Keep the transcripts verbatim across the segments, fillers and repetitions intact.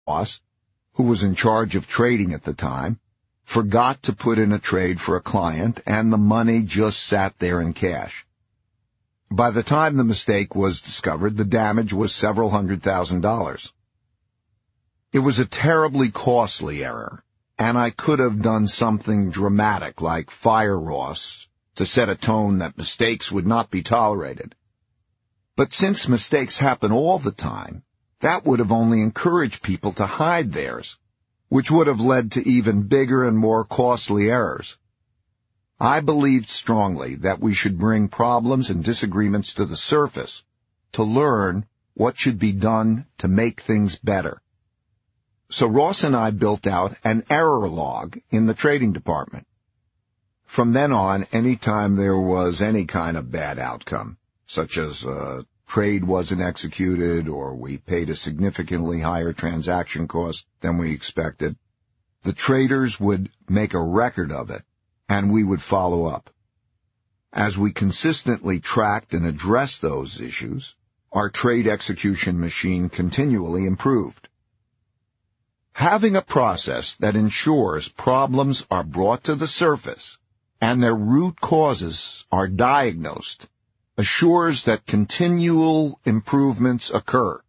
boss, who was in charge of trading at the time, forgot to put in a trade for a client, and the money just sat there in cash. By the time the mistake was discovered, the damage was several hundred thousand dollars. It was a terribly costly error, and I could have done something dramatic like fire Ross to set a tone that mistakes would not be tolerated. But since mistakes happen all the time, that would have only encouraged people to hide theirs, which would have led to even bigger and more costly errors. I believed strongly that we should bring problems and disagreements to the surface to learn what should be done to make things better. So Ross and I built out an error log in the trading department. From then on, any time there was any kind of bad outcome, such as a trade wasn't executed or we paid a significantly higher transaction cost than we expected, the traders would make a record of it, and we would follow up. As we consistently tracked and addressed those issues, our trade execution machine continually improved. Having a process that ensures problems are brought to the surface and their root causes are diagnosed assures that continual improvements occur.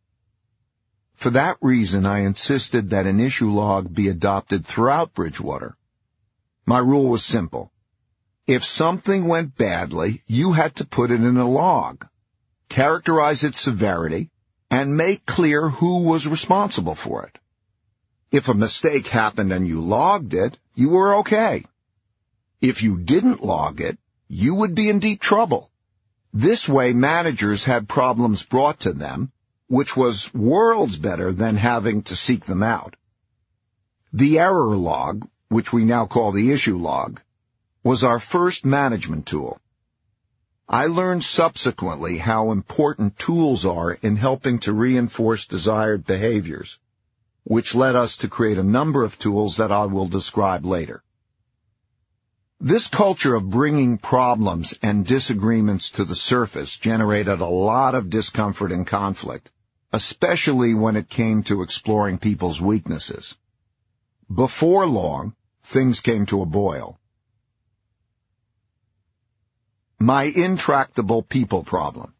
For that reason, I insisted that an issue log be adopted throughout Bridgewater. My rule was simple. If something went badly, you had to put it in a log, characterize its severity, and make clear who was responsible for it. If a mistake happened and you logged it, you were okay. If you didn't log it, you would be in deep trouble. This way, managers had problems brought to them, which was worlds better than having to seek them out. The error log, which we now call the issue log, was our first management tool. I learned subsequently how important tools are in helping to reinforce desired behaviors, which led us to create a number of tools that I will describe later. This culture of bringing problems and disagreements to the surface generated a lot of discomfort and conflict, especially when it came to exploring people's weaknesses. Before long, things came to a boil. My intractable people problem.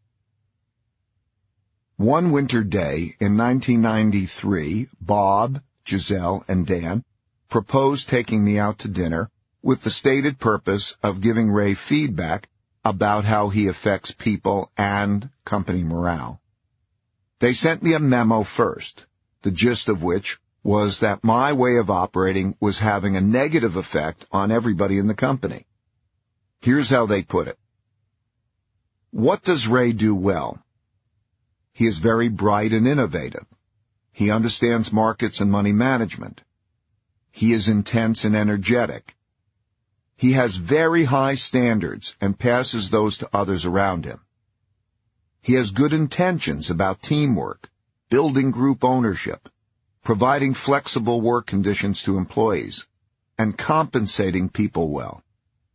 One winter day in nineteen ninety-three, Bob, Giselle, and Dan proposed taking me out to dinner with the stated purpose of giving Ray feedback about how he affects people and company morale. They sent me a memo first, the gist of which was that my way of operating was having a negative effect on everybody in the company. Here's how they put it. What does Ray do well? He is very bright and innovative. He understands markets and money management. He is intense and energetic. He has very high standards and passes those to others around him. He has good intentions about teamwork, building group ownership, providing flexible work conditions to employees, and compensating people well.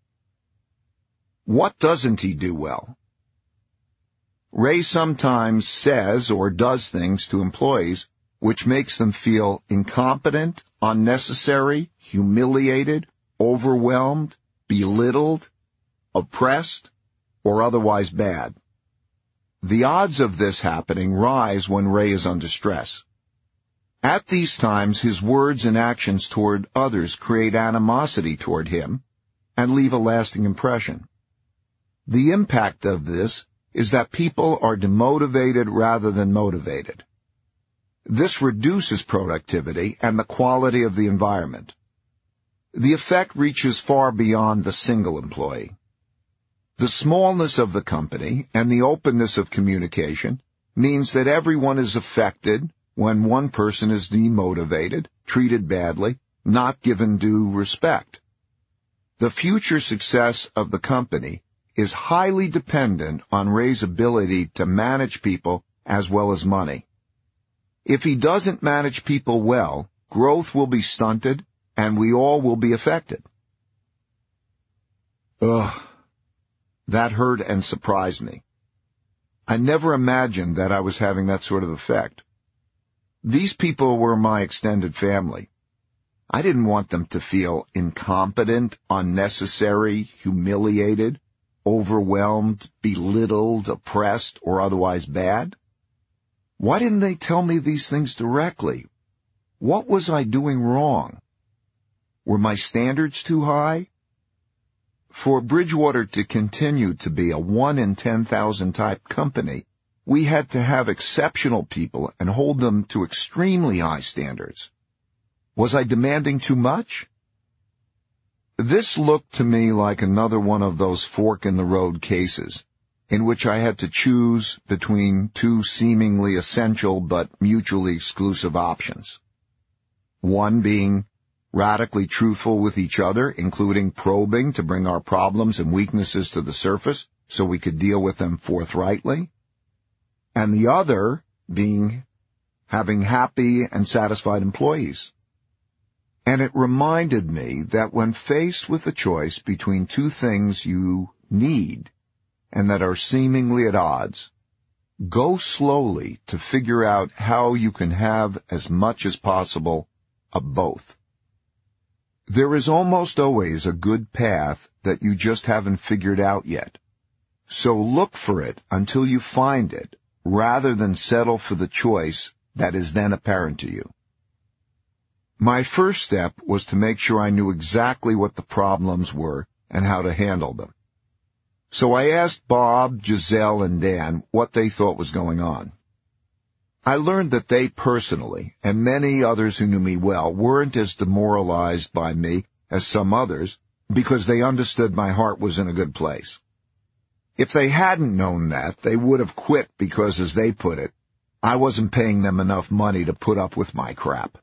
What doesn't he do well? Ray sometimes says or does things to employees which makes them feel incompetent, unnecessary, humiliated, overwhelmed, belittled, oppressed, or otherwise bad. The odds of this happening rise when Ray is under stress. At these times, his words and actions toward others create animosity toward him and leave a lasting impression. The impact of this is that people are demotivated rather than motivated. This reduces productivity and the quality of the environment. The effect reaches far beyond the single employee. The smallness of the company and the openness of communication means that everyone is affected when one person is demotivated, treated badly, not given due respect. The future success of the company is highly dependent on Ray's ability to manage people as well as money. If he doesn't manage people well, growth will be stunted and we all will be affected. Ugh, that hurt and surprised me. I never imagined that I was having that sort of effect. These people were my extended family. I didn't want them to feel incompetent, unnecessary, humiliated, overwhelmed, belittled, oppressed, or otherwise bad. Why didn't they tell me these things directly? What was I doing wrong? Were my standards too high? For Bridgewater to continue to be a one in ten thousand type company, we had to have exceptional people and hold them to extremely high standards. Was I demanding too much? This looked to me like another one of those fork-in-the-road cases, in which I had to choose between two seemingly essential but mutually exclusive options. One being radically truthful with each other, including probing to bring our problems and weaknesses to the surface so we could deal with them forthrightly. And the other being having happy and satisfied employees. And it reminded me that when faced with a choice between two things you need and that are seemingly at odds, go slowly to figure out how you can have as much as possible of both. There is almost always a good path that you just haven't figured out yet. So look for it until you find it, rather than settle for the choice that is then apparent to you. My first step was to make sure I knew exactly what the problems were and how to handle them. So I asked Bob, Giselle, and Dan what they thought was going on. I learned that they personally, and many others who knew me well, weren't as demoralized by me as some others because they understood my heart was in a good place. If they hadn't known that, they would have quit because, as they put it, I wasn't paying them enough money to put up with my crap.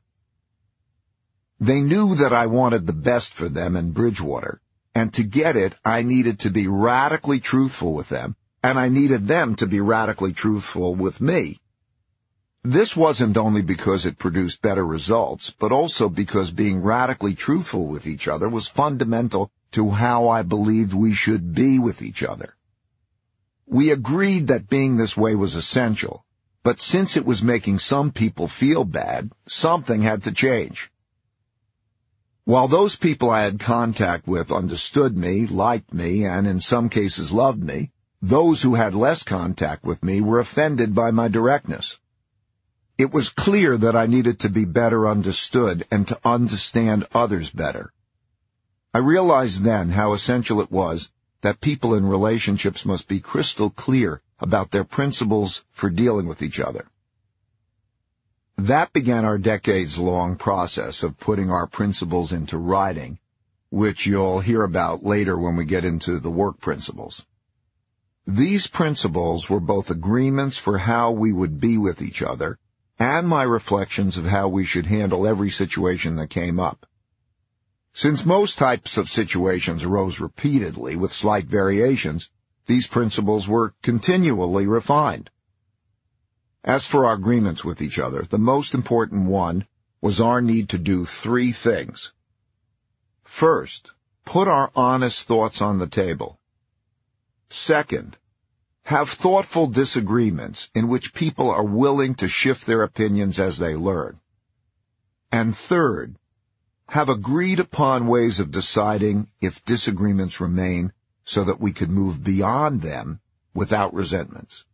They knew that I wanted the best for them in Bridgewater, and to get it, I needed to be radically truthful with them, and I needed them to be radically truthful with me. This wasn't only because it produced better results, but also because being radically truthful with each other was fundamental to how I believed we should be with each other. We agreed that being this way was essential, but since it was making some people feel bad, something had to change. While those people I had contact with understood me, liked me, and in some cases loved me, those who had less contact with me were offended by my directness. It was clear that I needed to be better understood and to understand others better. I realized then how essential it was that people in relationships must be crystal clear about their principles for dealing with each other. That began our decades-long process of putting our principles into writing, which you'll hear about later when we get into the work principles. These principles were both agreements for how we would be with each other and my reflections of how we should handle every situation that came up. Since most types of situations arose repeatedly with slight variations, these principles were continually refined. As for our agreements with each other, the most important one was our need to do three things. First, put our honest thoughts on the table. Second, have thoughtful disagreements in which people are willing to shift their opinions as they learn. And third, have agreed upon ways of deciding if disagreements remain so that we could move beyond them without resentments.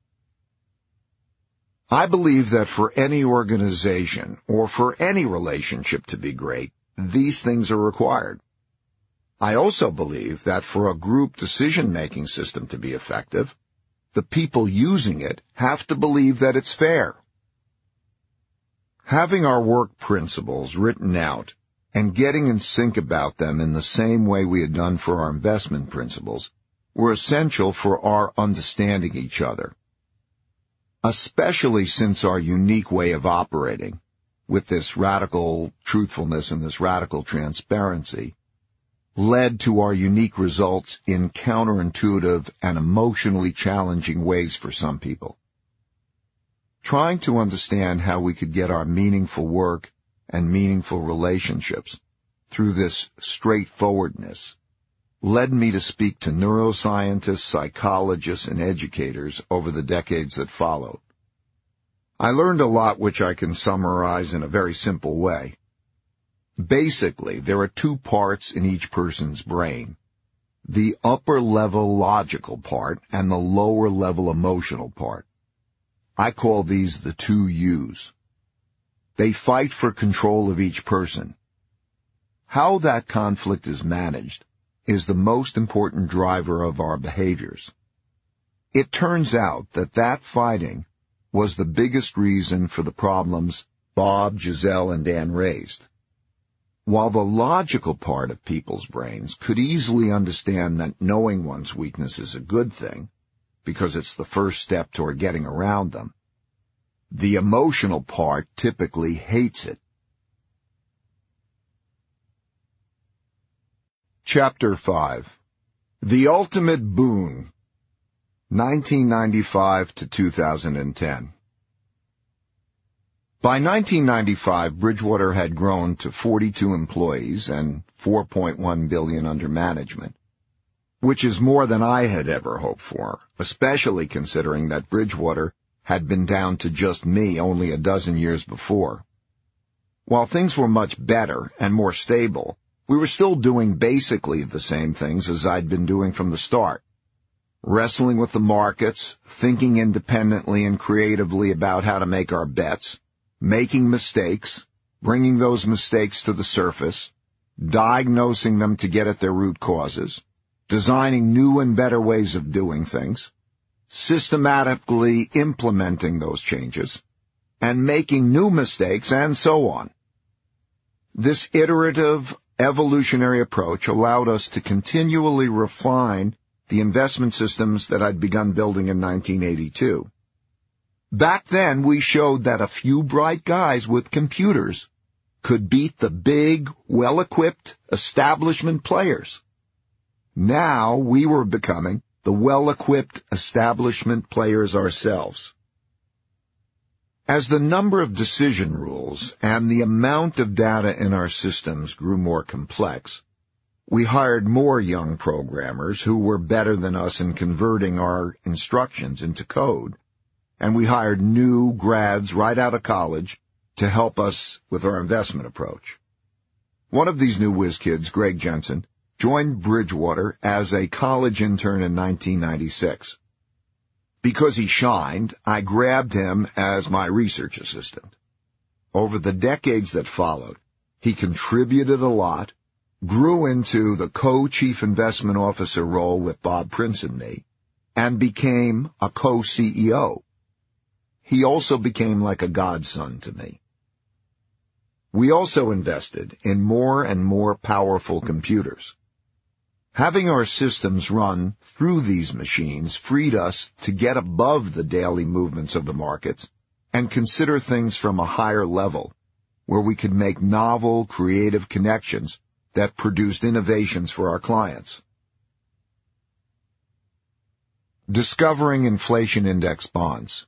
I believe that for any organization or for any relationship to be great, these things are required. I also believe that for a group decision-making system to be effective, the people using it have to believe that it's fair. Having our work principles written out and getting in sync about them in the same way we had done for our investment principles were essential for our understanding each other, especially since our unique way of operating, with this radical truthfulness and this radical transparency, led to our unique results in counterintuitive and emotionally challenging ways for some people. Trying to understand how we could get our meaningful work and meaningful relationships through this straightforwardness led me to speak to neuroscientists, psychologists, and educators over the decades that followed. I learned a lot which I can summarize in a very simple way. Basically, there are two parts in each person's brain: the upper-level logical part and the lower-level emotional part. I call these the two U's. They fight for control of each person. How that conflict is managed is the most important driver of our behaviors. It turns out that that fighting was the biggest reason for the problems Bob, Giselle, and Dan raised. While the logical part of people's brains could easily understand that knowing one's weakness is a good thing, because it's the first step toward getting around them, the emotional part typically hates it. Chapter five. The Ultimate Boon, nineteen ninety-five to two thousand ten. By nineteen ninety-five, Bridgewater had grown to forty-two employees and four point one billion dollars under management, which is more than I had ever hoped for, especially considering that Bridgewater had been down to just me only a dozen years before. While things were much better and more stable, we were still doing basically the same things as I'd been doing from the start. Wrestling with the markets, thinking independently and creatively about how to make our bets, making mistakes, bringing those mistakes to the surface, diagnosing them to get at their root causes, designing new and better ways of doing things, systematically implementing those changes, and making new mistakes, and so on. This iterative, evolutionary approach allowed us to continually refine the investment systems that I'd begun building in nineteen eighty-two. Back then, we showed that a few bright guys with computers could beat the big, well-equipped establishment players. Now we were becoming the well-equipped establishment players ourselves. As the number of decision rules and the amount of data in our systems grew more complex, we hired more young programmers who were better than us in converting our instructions into code, and we hired new grads right out of college to help us with our investment approach. One of these new whiz kids, Greg Jensen, joined Bridgewater as a college intern in nineteen ninety-six. Because he shined, I grabbed him as my research assistant. Over the decades that followed, he contributed a lot, grew into the co-chief investment officer role with Bob Prince and me, and became a co-C E O. He also became like a godson to me. We also invested in more and more powerful computers. Having our systems run through these machines freed us to get above the daily movements of the markets and consider things from a higher level, where we could make novel, creative connections that produced innovations for our clients. Discovering inflation index bonds.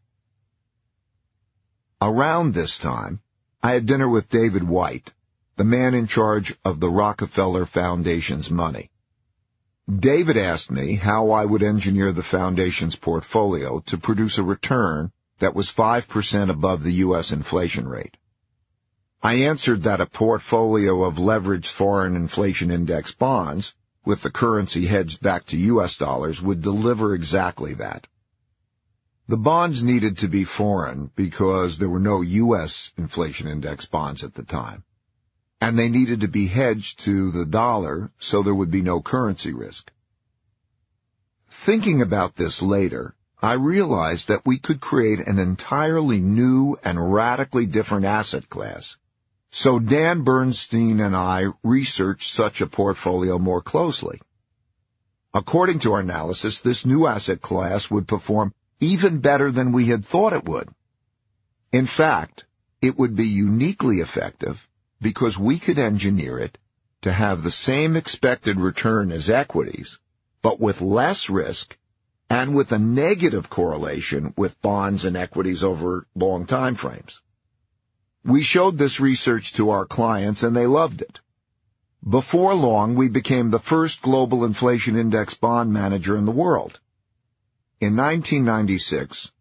Around this time, I had dinner with David White, the man in charge of the Rockefeller Foundation's money. David asked me how I would engineer the foundation's portfolio to produce a return that was five percent above the U S inflation rate. I answered that a portfolio of leveraged foreign inflation index bonds, with the currency hedged back to U S dollars, would deliver exactly that. The bonds needed to be foreign because there were no U S inflation index bonds at the time, and they needed to be hedged to the dollar so there would be no currency risk. Thinking about this later, I realized that we could create an entirely new and radically different asset class. So Dan Bernstein and I researched such a portfolio more closely. According to our analysis, this new asset class would perform even better than we had thought it would. In fact, it would be uniquely effective because we could engineer it to have the same expected return as equities, but with less risk and with a negative correlation with bonds and equities over long time frames. We showed this research to our clients and they loved it. Before long, we became the first global inflation index bond manager in the world. In nineteen ninety-six,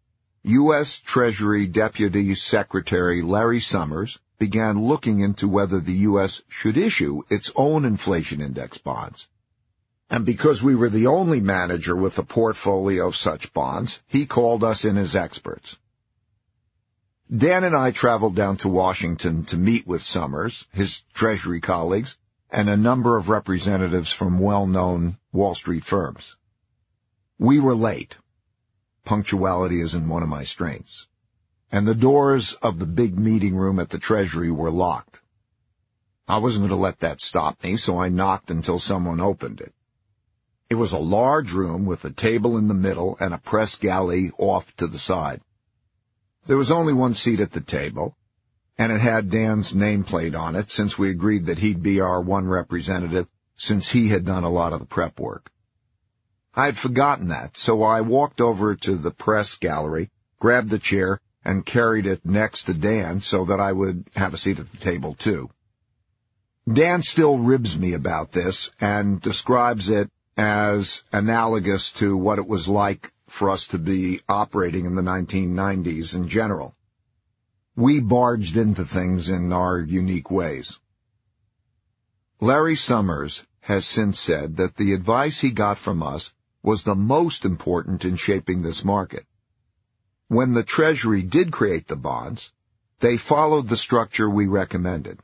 U S Treasury Deputy Secretary Larry Summers began looking into whether the U S should issue its own inflation index bonds. And because we were the only manager with a portfolio of such bonds, he called us in as experts. Dan and I traveled down to Washington to meet with Summers, his Treasury colleagues, and a number of representatives from well-known Wall Street firms. We were late. Punctuality isn't one of my strengths. And the doors of the big meeting room at the Treasury were locked. I wasn't going to let that stop me, so I knocked until someone opened it. It was a large room with a table in the middle and a press galley off to the side. There was only one seat at the table, and it had Dan's nameplate on it since we agreed that he'd be our one representative since he had done a lot of the prep work. I had forgotten that, so I walked over to the press gallery, grabbed the chair, and carried it next to Dan so that I would have a seat at the table too. Dan still ribs me about this and describes it as analogous to what it was like for us to be operating in the nineteen nineties in general. We barged into things in our unique ways. Larry Summers has since said that the advice he got from us was the most important in shaping this market. When the Treasury did create the bonds, they followed the structure we recommended.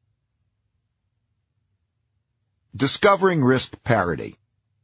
Discovering risk parity.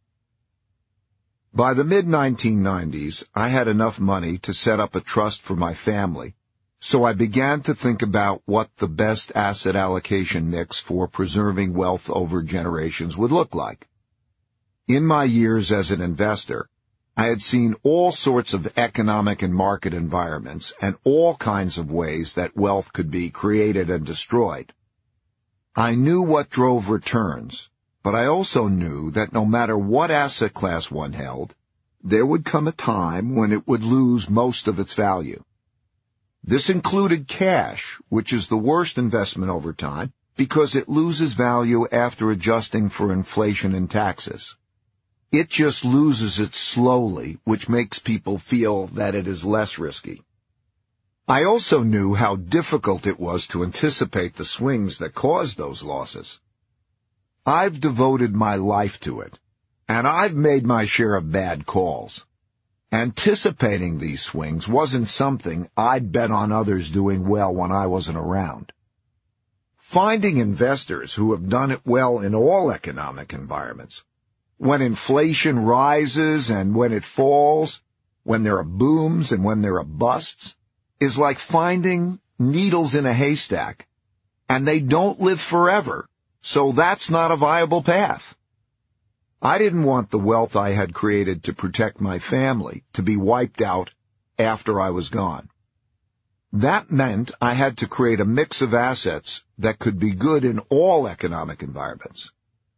By the mid nineteen nineties, I had enough money to set up a trust for my family, so I began to think about what the best asset allocation mix for preserving wealth over generations would look like. In my years as an investor, I had seen all sorts of economic and market environments and all kinds of ways that wealth could be created and destroyed. I knew what drove returns, but I also knew that no matter what asset class one held, there would come a time when it would lose most of its value. This included cash, which is the worst investment over time because it loses value after adjusting for inflation and taxes. It just loses it slowly, which makes people feel that it is less risky. I also knew how difficult it was to anticipate the swings that caused those losses. I've devoted my life to it, and I've made my share of bad calls. Anticipating these swings wasn't something I'd bet on others doing well when I wasn't around. Finding investors who have done it well in all economic environments, when inflation rises and when it falls, when there are booms and when there are busts, is like finding needles in a haystack, and they don't live forever, so that's not a viable path. I didn't want the wealth I had created to protect my family to be wiped out after I was gone. That meant I had to create a mix of assets that could be good in all economic environments.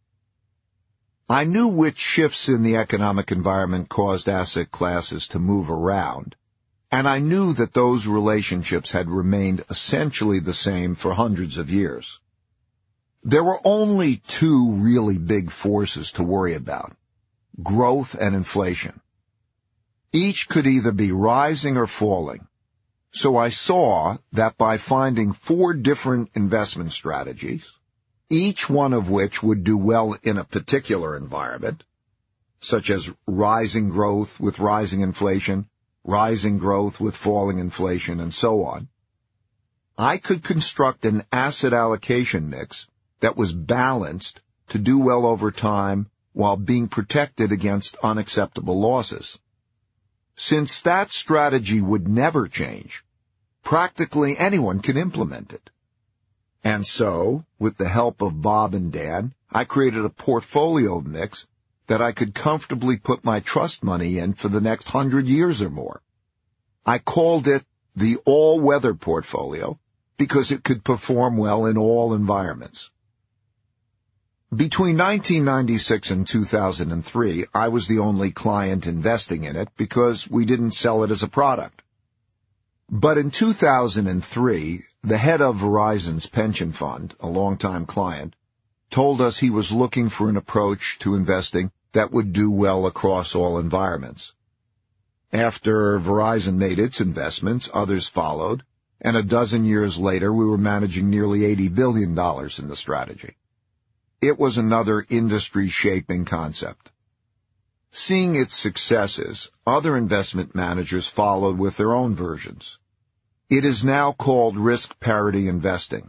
I knew which shifts in the economic environment caused asset classes to move around, and I knew that those relationships had remained essentially the same for hundreds of years. There were only two really big forces to worry about: growth and inflation. Each could either be rising or falling, so I saw that by finding four different investment strategies, each one of which would do well in a particular environment, such as rising growth with rising inflation, rising growth with falling inflation, and so on, I could construct an asset allocation mix that was balanced to do well over time while being protected against unacceptable losses. Since that strategy would never change, practically anyone can implement it. And so, with the help of Bob and Dan, I created a portfolio mix that I could comfortably put my trust money in for the next hundred years or more. I called it the all-weather portfolio because it could perform well in all environments. Between nineteen ninety-six and two thousand three, I was the only client investing in it because we didn't sell it as a product. But in two thousand three, the head of Verizon's pension fund, a longtime client, told us he was looking for an approach to investing that would do well across all environments. After Verizon made its investments, others followed, and a dozen years later we were managing nearly eighty billion dollars in the strategy. It was another industry-shaping concept. Seeing its successes, other investment managers followed with their own versions. It is now called risk parity investing.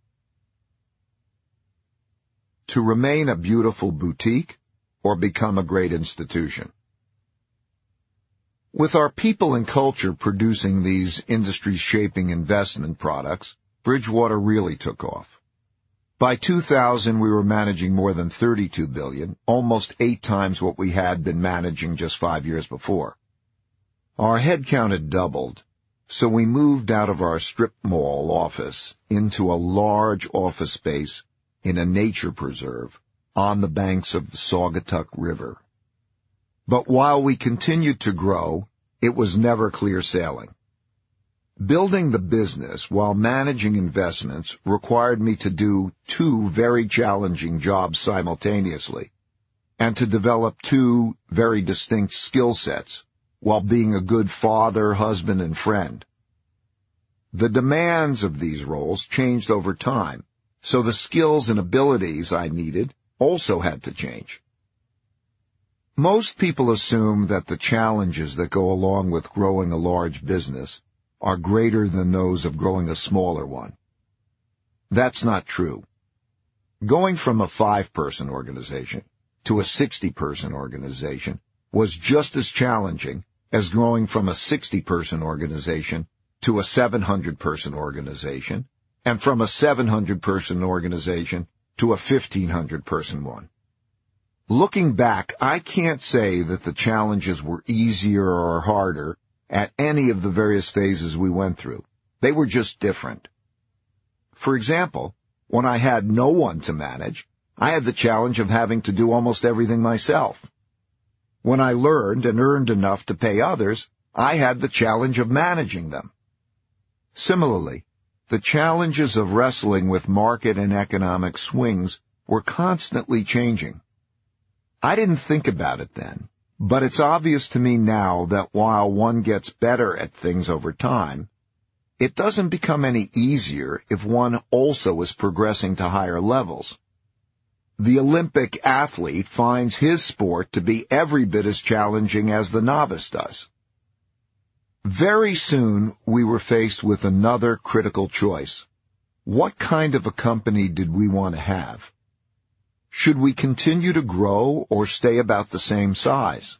To remain a beautiful boutique or become a great institution. With our people and culture producing these industry-shaping investment products, Bridgewater really took off. By two thousand, we were managing more than thirty-two billion dollars, almost eight times what we had been managing just five years before. Our headcount had doubled, so we moved out of our strip mall office into a large office space in a nature preserve on the banks of the Saugatuck River. But while we continued to grow, it was never clear sailing. Building the business while managing investments required me to do two very challenging jobs simultaneously, and to develop two very distinct skill sets while being a good father, husband, and friend. The demands of these roles changed over time, so the skills and abilities I needed also had to change. Most people assume that the challenges that go along with growing a large business are greater than those of growing a smaller one. That's not true. Going from a five-person organization to a sixty-person organization was just as challenging as growing from a sixty-person organization to a seven hundred person organization, and from a seven hundred person organization to a fifteen hundred person one. Looking back, I can't say that the challenges were easier or harder at any of the various phases we went through. They were just different. For example, when I had no one to manage, I had the challenge of having to do almost everything myself. When I learned and earned enough to pay others, I had the challenge of managing them. Similarly, the challenges of wrestling with market and economic swings were constantly changing. I didn't think about it then, but it's obvious to me now that while one gets better at things over time, it doesn't become any easier if one also is progressing to higher levels. The Olympic athlete finds his sport to be every bit as challenging as the novice does. Very soon, we were faced with another critical choice. What kind of a company did we want to have? Should we continue to grow or stay about the same size?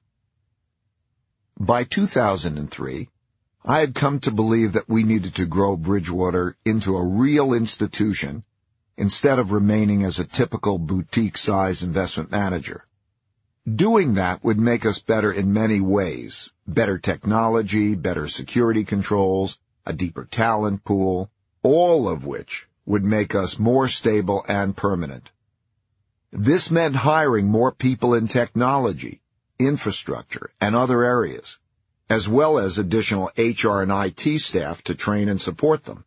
By two thousand three, I had come to believe that we needed to grow Bridgewater into a real institution instead of remaining as a typical boutique-size investment manager. Doing that would make us better in many ways: better technology, better security controls, a deeper talent pool, all of which would make us more stable and permanent. This meant hiring more people in technology, infrastructure, and other areas, as well as additional H R and I T staff to train and support them.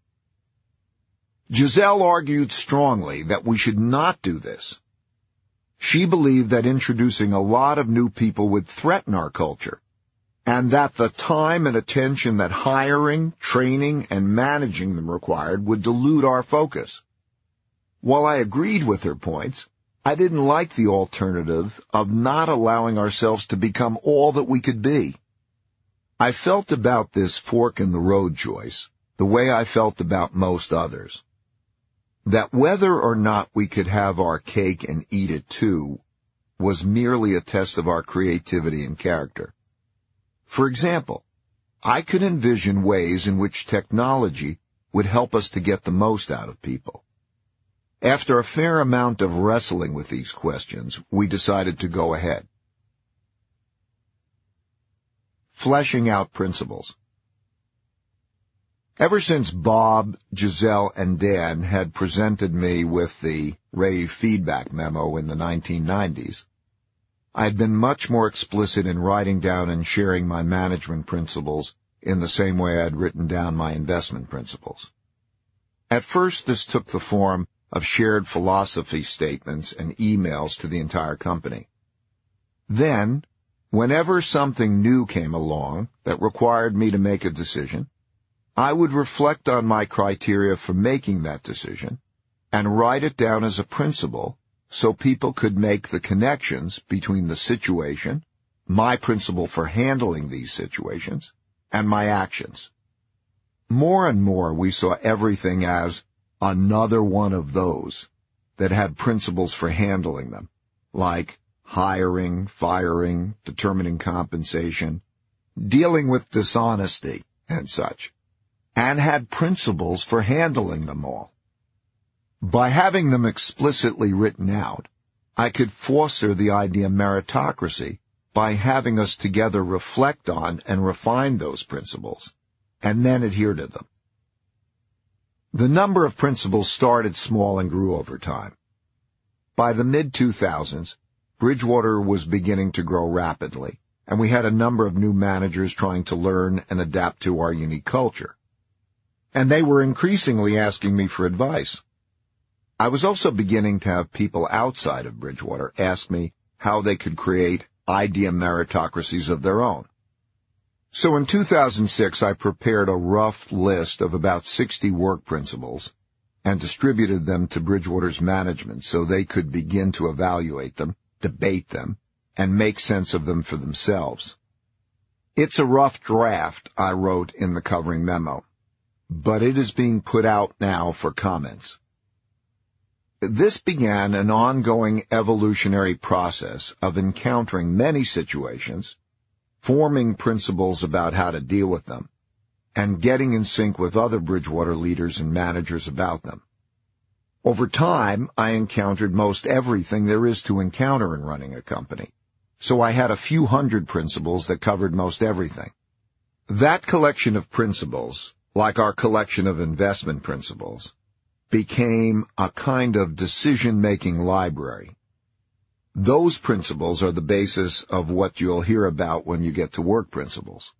Giselle argued strongly that we should not do this. She believed that introducing a lot of new people would threaten our culture, and that the time and attention that hiring, training, and managing them required would dilute our focus. While I agreed with her points, I didn't like the alternative of not allowing ourselves to become all that we could be. I felt about this fork-in-the-road choice the way I felt about most others. That whether or not we could have our cake and eat it too was merely a test of our creativity and character. For example, I could envision ways in which technology would help us to get the most out of people. After a fair amount of wrestling with these questions, we decided to go ahead. Fleshing out principles. Ever since Bob, Giselle, and Dan had presented me with the rave feedback memo in the nineteen nineties, I had been much more explicit in writing down and sharing my management principles in the same way I had written down my investment principles. At first, this took the form of shared philosophy statements and emails to the entire company. Then, Whenever something new came along that required me to make a decision, I would reflect on my criteria for making that decision and write it down as a principle so people could make the connections between the situation, my principle for handling these situations, and my actions. More and more we saw everything as another one of those that had principles for handling them, like hiring, firing, determining compensation, dealing with dishonesty, and such, and had principles for handling them all. By having them explicitly written out, I could foster the idea of meritocracy by having us together reflect on and refine those principles, and then adhere to them. The number of principles started small and grew over time. By the mid two thousands, Bridgewater was beginning to grow rapidly, and we had a number of new managers trying to learn and adapt to our unique culture. And they were increasingly asking me for advice. I was also beginning to have people outside of Bridgewater ask me how they could create idea meritocracies of their own. So in two thousand six, I prepared a rough list of about sixty work principles and distributed them to Bridgewater's management so they could begin to evaluate them, debate them, and make sense of them for themselves. It's a rough draft, I wrote in the covering memo, but it is being put out now for comments. This began an ongoing evolutionary process of encountering many situations, forming principles about how to deal with them, and getting in sync with other Bridgewater leaders and managers about them. Over time, I encountered most everything there is to encounter in running a company, so I had a few hundred principles that covered most everything. That collection of principles, like our collection of investment principles, became a kind of decision-making library. Those principles are the basis of what you'll hear about when you get to work principles.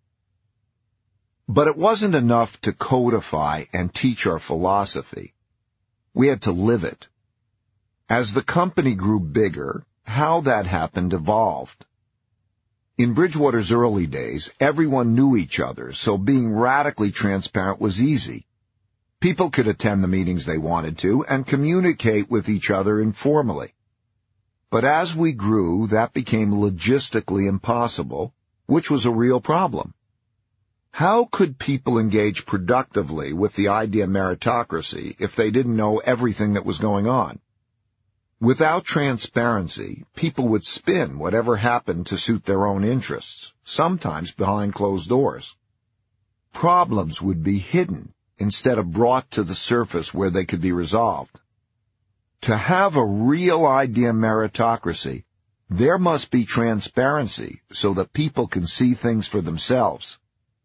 But it wasn't enough to codify and teach our philosophy. We had to live it. As the company grew bigger, how that happened evolved. In Bridgewater's early days, everyone knew each other, so being radically transparent was easy. People could attend the meetings they wanted to and communicate with each other informally. But as we grew, that became logistically impossible, which was a real problem. How could people engage productively with the idea of meritocracy if they didn't know everything that was going on? Without transparency, people would spin whatever happened to suit their own interests, sometimes behind closed doors. Problems would be hidden instead of brought to the surface where they could be resolved. To have a real idea meritocracy, there must be transparency so that people can see things for themselves.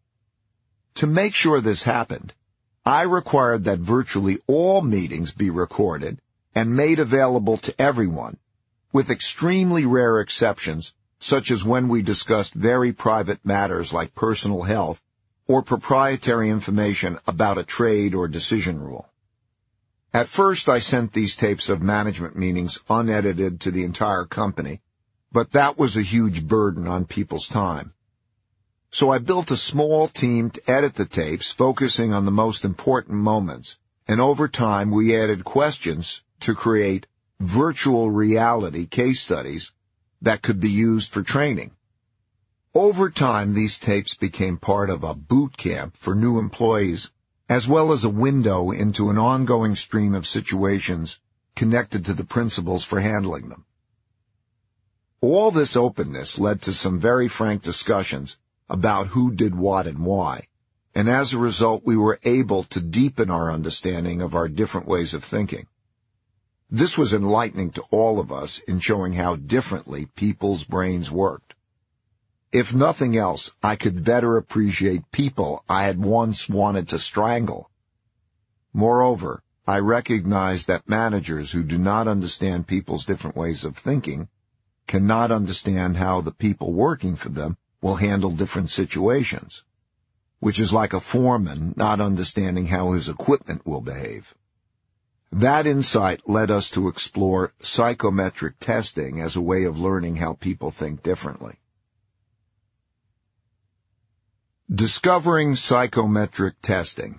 To make sure this happened, I required that virtually all meetings be recorded and made available to everyone, with extremely rare exceptions, such as when we discussed very private matters like personal health or proprietary information about a trade or decision rule. At first, I sent these tapes of management meetings unedited to the entire company, but that was a huge burden on people's time. So I built a small team to edit the tapes, focusing on the most important moments, and over time we added questions to create virtual reality case studies that could be used for training. Over time, these tapes became part of a boot camp for new employees, as well as a window into an ongoing stream of situations connected to the principles for handling them. All this openness led to some very frank discussions about who did what and why, and as a result we were able to deepen our understanding of our different ways of thinking. This was enlightening to all of us in showing how differently people's brains worked. If nothing else, I could better appreciate people I had once wanted to strangle. Moreover, I recognized that managers who do not understand people's different ways of thinking cannot understand how the people working for them will handle different situations, which is like a foreman not understanding how his equipment will behave. That insight led us to explore psychometric testing as a way of learning how people think differently. Discovering psychometric testing.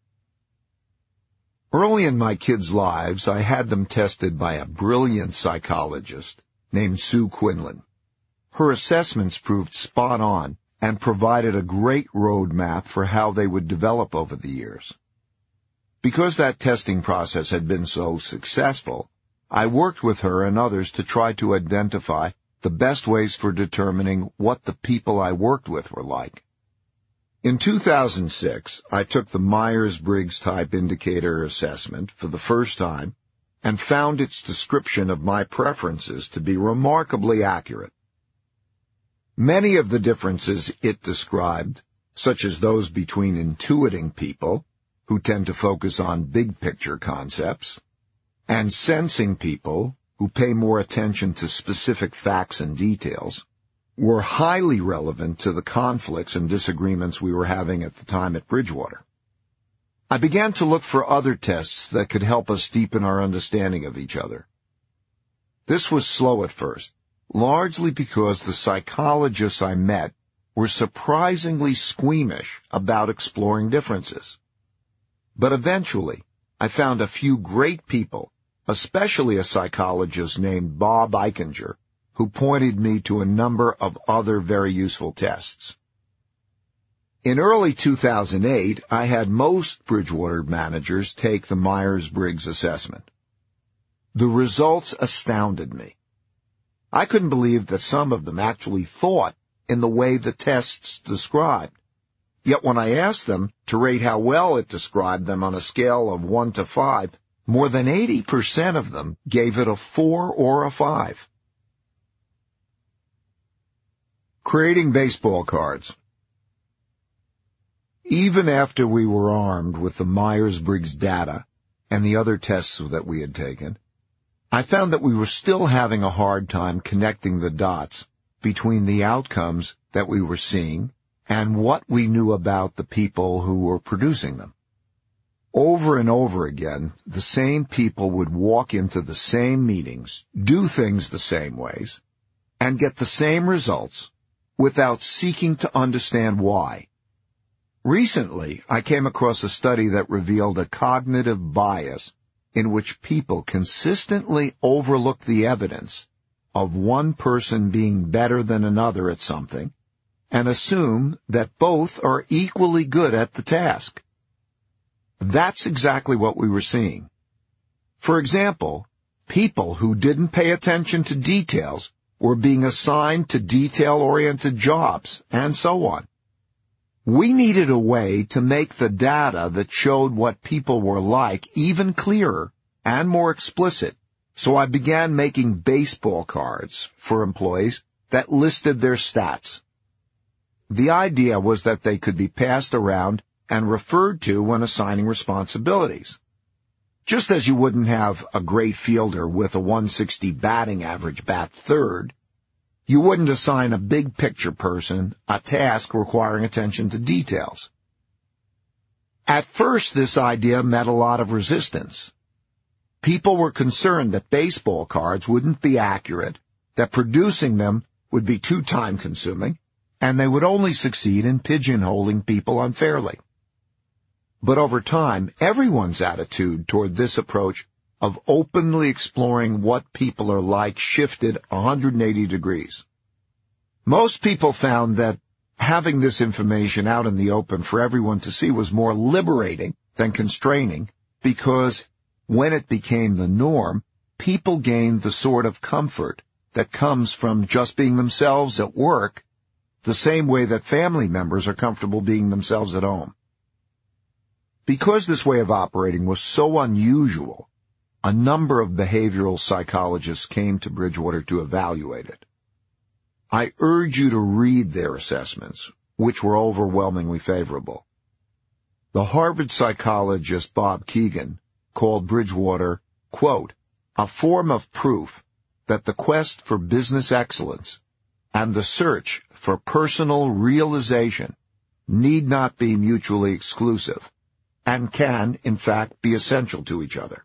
Early in my kids' lives, I had them tested by a brilliant psychologist named Sue Quinlan. Her assessments proved spot on and provided a great roadmap for how they would develop over the years. Because that testing process had been so successful, I worked with her and others to try to identify the best ways for determining what the people I worked with were like. In two thousand six, I took the Myers-Briggs Type Indicator Assessment for the first time and found its description of my preferences to be remarkably accurate. Many of the differences it described, such as those between intuiting people, who tend to focus on big-picture concepts, and sensing people, who pay more attention to specific facts and details, were highly relevant to the conflicts and disagreements we were having at the time at Bridgewater. I began to look for other tests that could help us deepen our understanding of each other. This was slow at first, largely because the psychologists I met were surprisingly squeamish about exploring differences. But eventually, I found a few great people, especially a psychologist named Bob Eichinger, who pointed me to a number of other very useful tests. In early two thousand eight, I had most Bridgewater managers take the Myers-Briggs assessment. The results astounded me. I couldn't believe that some of them actually thought in the way the tests described. Yet when I asked them to rate how well it described them on a scale of one to five, more than eighty percent of them gave it a four or a five. Creating baseball cards. Even after we were armed with the Myers-Briggs data and the other tests that we had taken, I found that we were still having a hard time connecting the dots between the outcomes that we were seeing and what we knew about the people who were producing them. Over and over again, the same people would walk into the same meetings, do things the same ways, and get the same results without seeking to understand why. Recently, I came across a study that revealed a cognitive bias in which people consistently overlook the evidence of one person being better than another at something and assume that both are equally good at the task. That's exactly what we were seeing. For example, people who didn't pay attention to details were being assigned to detail-oriented jobs, and so on. We needed a way to make the data that showed what people were like even clearer and more explicit, so I began making baseball cards for employees that listed their stats. The idea was that they could be passed around and referred to when assigning responsibilities. Just as you wouldn't have a great fielder with a one sixty batting average bat third, you wouldn't assign a big-picture person a task requiring attention to details. At first, this idea met a lot of resistance. People were concerned that baseball cards wouldn't be accurate, that producing them would be too time-consuming, and they would only succeed in pigeonholing people unfairly. But over time, everyone's attitude toward this approach of openly exploring what people are like shifted one hundred eighty degrees. Most people found that having this information out in the open for everyone to see was more liberating than constraining, because when it became the norm, people gained the sort of comfort that comes from just being themselves at work, the same way that family members are comfortable being themselves at home. Because this way of operating was so unusual, a number of behavioral psychologists came to Bridgewater to evaluate it. I urge you to read their assessments, which were overwhelmingly favorable. The Harvard psychologist Bob Keegan called Bridgewater, quote, a form of proof that the quest for business excellence and the search for personal realization need not be mutually exclusive and can, in fact, be essential to each other.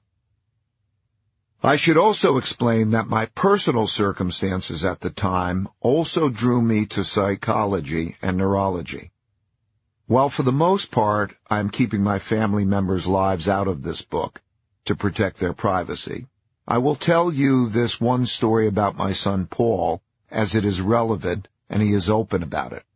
I should also explain that my personal circumstances at the time also drew me to psychology and neurology. While for the most part I'm keeping my family members' lives out of this book to protect their privacy, I will tell you this one story about my son Paul, as it is relevant and he is open about it.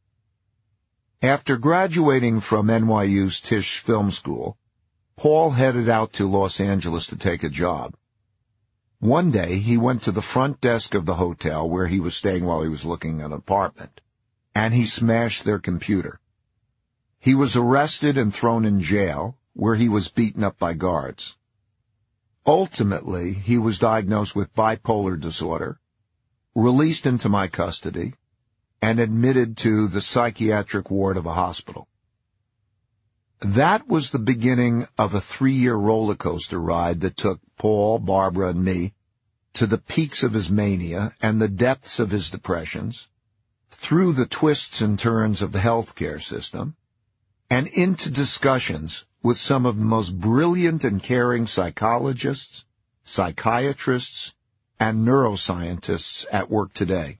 After graduating from N Y U's Tisch Film School, Paul headed out to Los Angeles to take a job. One day, he went to the front desk of the hotel where he was staying while he was looking at an apartment, and he smashed their computer. He was arrested and thrown in jail, where he was beaten up by guards. Ultimately, he was diagnosed with bipolar disorder, released into my custody, and admitted to the psychiatric ward of a hospital. That was the beginning of a three-year roller coaster ride that took Paul, Barbara, and me to the peaks of his mania and the depths of his depressions, through the twists and turns of the healthcare system, and into discussions with some of the most brilliant and caring psychologists, psychiatrists, and neuroscientists at work today.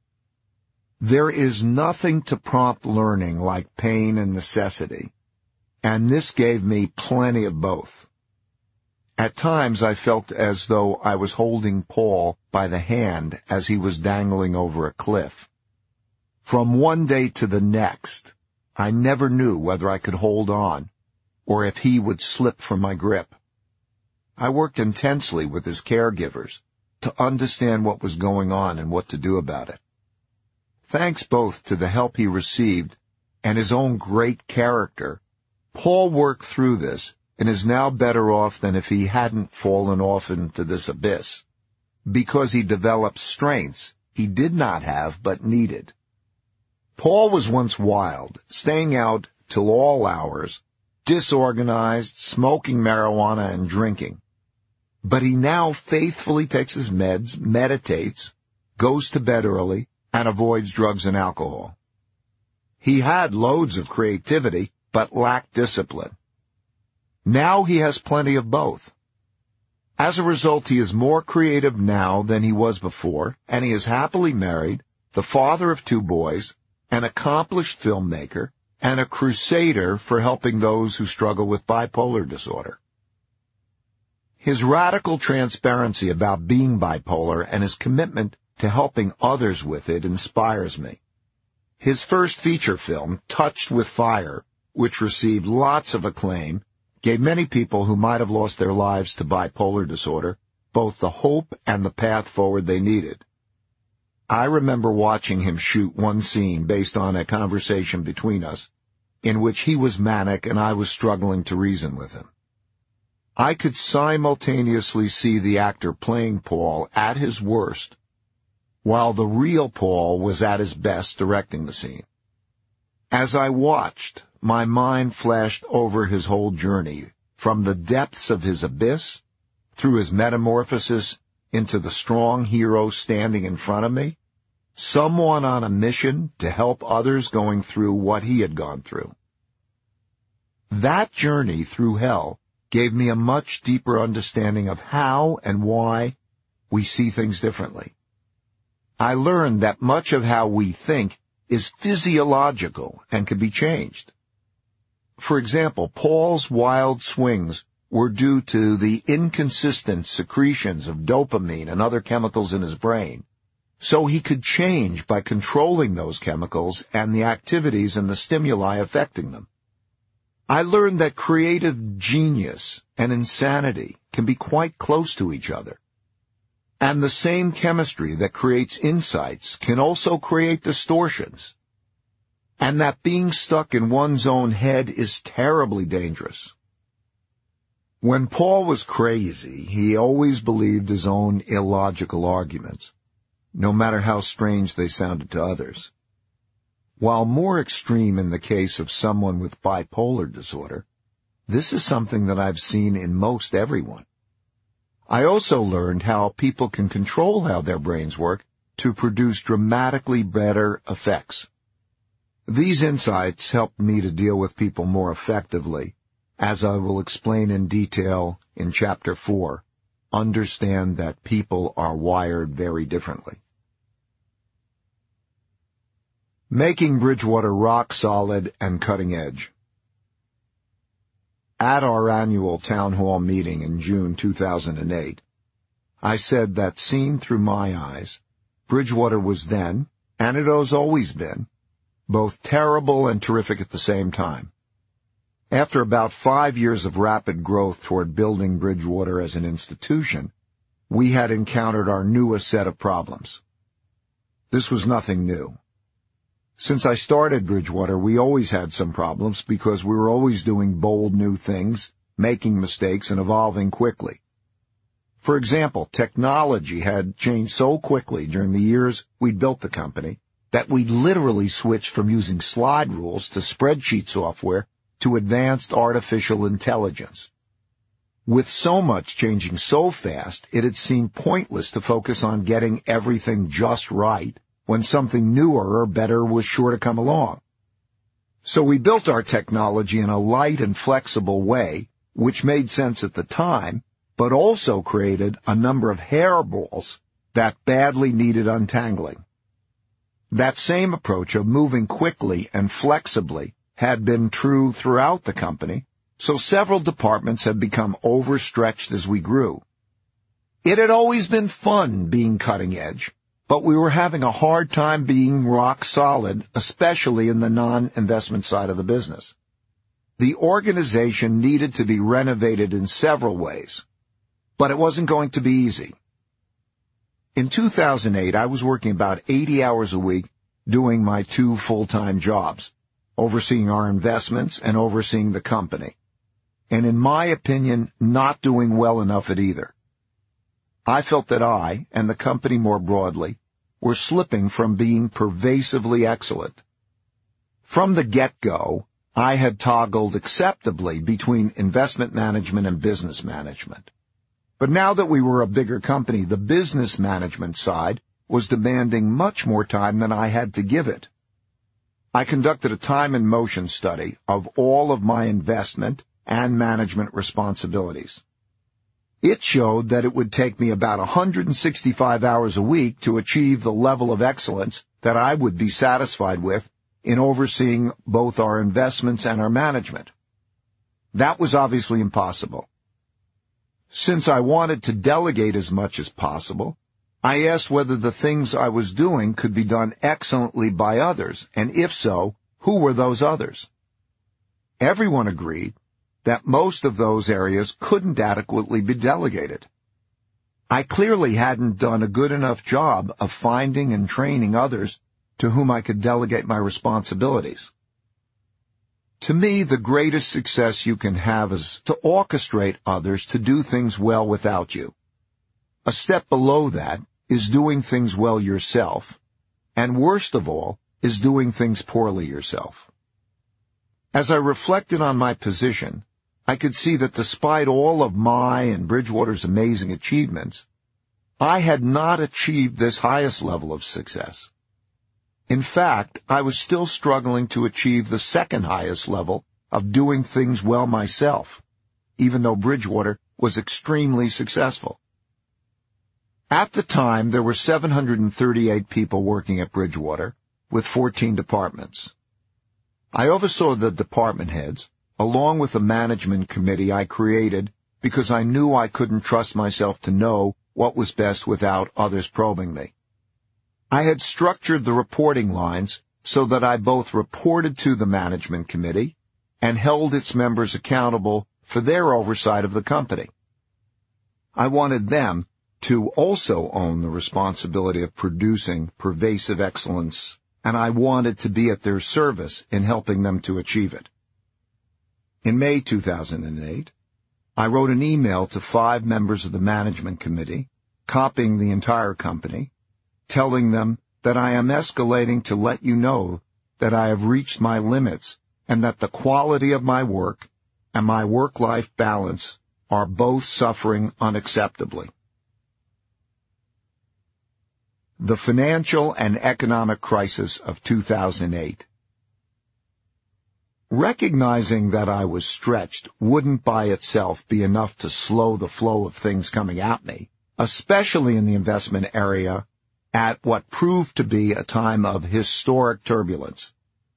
There is nothing to prompt learning like pain and necessity, and this gave me plenty of both. At times I felt as though I was holding Paul by the hand as he was dangling over a cliff. From one day to the next, I never knew whether I could hold on or if he would slip from my grip. I worked intensely with his caregivers to understand what was going on and what to do about it. Thanks both to the help he received and his own great character, Paul worked through this and is now better off than if he hadn't fallen off into this abyss, because he developed strengths he did not have but needed. Paul was once wild, staying out till all hours, disorganized, smoking marijuana and drinking. But he now faithfully takes his meds, meditates, goes to bed early, and avoids drugs and alcohol. He had loads of creativity, but lacked discipline. Now he has plenty of both. As a result, he is more creative now than he was before, and he is happily married, the father of two boys, an accomplished filmmaker, and a crusader for helping those who struggle with bipolar disorder. His radical transparency about being bipolar and his commitment to helping others with it inspires me. His first feature film, Touched with Fire, which received lots of acclaim, gave many people who might have lost their lives to bipolar disorder both the hope and the path forward they needed. I remember watching him shoot one scene based on a conversation between us in which he was manic and I was struggling to reason with him. I could simultaneously see the actor playing Paul at his worst, while the real Paul was at his best directing the scene. As I watched, my mind flashed over his whole journey, from the depths of his abyss, through his metamorphosis into the strong hero standing in front of me, someone on a mission to help others going through what he had gone through. That journey through hell gave me a much deeper understanding of how and why we see things differently. I learned that much of how we think is physiological and can be changed. For example, Paul's wild swings were due to the inconsistent secretions of dopamine and other chemicals in his brain, so he could change by controlling those chemicals and the activities and the stimuli affecting them. I learned that creative genius and insanity can be quite close to each other. And the same chemistry that creates insights can also create distortions. And that being stuck in one's own head is terribly dangerous. When Paul was crazy, he always believed his own illogical arguments, no matter how strange they sounded to others. While more extreme in the case of someone with bipolar disorder, this is something that I've seen in most everyone. I also learned how people can control how their brains work to produce dramatically better effects. These insights helped me to deal with people more effectively, as I will explain in detail in Chapter four. Understand that people are wired very differently. Making Bridgewater rock solid and cutting edge. At our annual town hall meeting in June two thousand eight, I said that seen through my eyes, Bridgewater was then, and it has always been, both terrible and terrific at the same time. After about five years of rapid growth toward building Bridgewater as an institution, we had encountered our newest set of problems. This was nothing new. Since I started Bridgewater, we always had some problems because we were always doing bold new things, making mistakes, and evolving quickly. For example, technology had changed so quickly during the years we built the company that we literally switched from using slide rules to spreadsheet software to advanced artificial intelligence. With so much changing so fast, it had seemed pointless to focus on getting everything just right when something newer or better was sure to come along. So we built our technology in a light and flexible way, which made sense at the time, but also created a number of hairballs that badly needed untangling. That same approach of moving quickly and flexibly had been true throughout the company, so several departments had become overstretched as we grew. It had always been fun being cutting edge, but we were having a hard time being rock solid, especially in the non-investment side of the business. The organization needed to be renovated in several ways, but it wasn't going to be easy. In two thousand eight, I was working about eighty hours a week doing my two full-time jobs, overseeing our investments and overseeing the company, and in my opinion, not doing well enough at either. I felt that I, and the company more broadly, were slipping from being pervasively excellent. From the get-go, I had toggled acceptably between investment management and business management. But now that we were a bigger company, the business management side was demanding much more time than I had to give it. I conducted a time and motion study of all of my investment and management responsibilities. It showed that it would take me about one hundred sixty-five hours a week to achieve the level of excellence that I would be satisfied with in overseeing both our investments and our management. That was obviously impossible. Since I wanted to delegate as much as possible, I asked whether the things I was doing could be done excellently by others, and if so, who were those others? Everyone agreed that most of those areas couldn't adequately be delegated. I clearly hadn't done a good enough job of finding and training others to whom I could delegate my responsibilities. To me, the greatest success you can have is to orchestrate others to do things well without you. A step below that is doing things well yourself, and worst of all, is doing things poorly yourself. As I reflected on my position, I could see that despite all of my and Bridgewater's amazing achievements, I had not achieved this highest level of success. In fact, I was still struggling to achieve the second highest level of doing things well myself, even though Bridgewater was extremely successful. At the time, there were seven hundred thirty-eight people working at Bridgewater, with fourteen departments. I oversaw the department heads, along with the management committee I created because I knew I couldn't trust myself to know what was best without others probing me. I had structured the reporting lines so that I both reported to the management committee and held its members accountable for their oversight of the company. I wanted them to also own the responsibility of producing pervasive excellence, and I wanted to be at their service in helping them to achieve it. In May two thousand eight, I wrote an email to five members of the management committee, copying the entire company, telling them that I am escalating to let you know that I have reached my limits and that the quality of my work and my work-life balance are both suffering unacceptably. The financial and economic crisis of two thousand eight. Recognizing that I was stretched wouldn't by itself be enough to slow the flow of things coming at me, especially in the investment area at what proved to be a time of historic turbulence.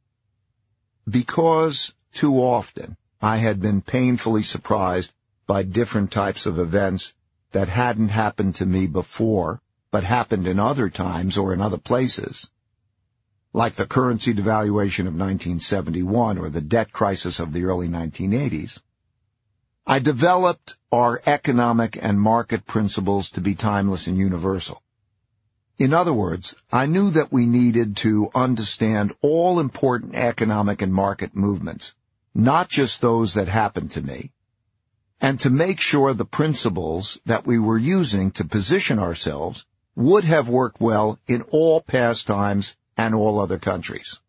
Because too often I had been painfully surprised by different types of events that hadn't happened to me before, but happened in other times or in other places, like the currency devaluation of nineteen seventy-one or the debt crisis of the early nineteen eighties, I developed our economic and market principles to be timeless and universal. In other words, I knew that we needed to understand all important economic and market movements, not just those that happened to me, and to make sure the principles that we were using to position ourselves would have worked well in all past times and all other countries.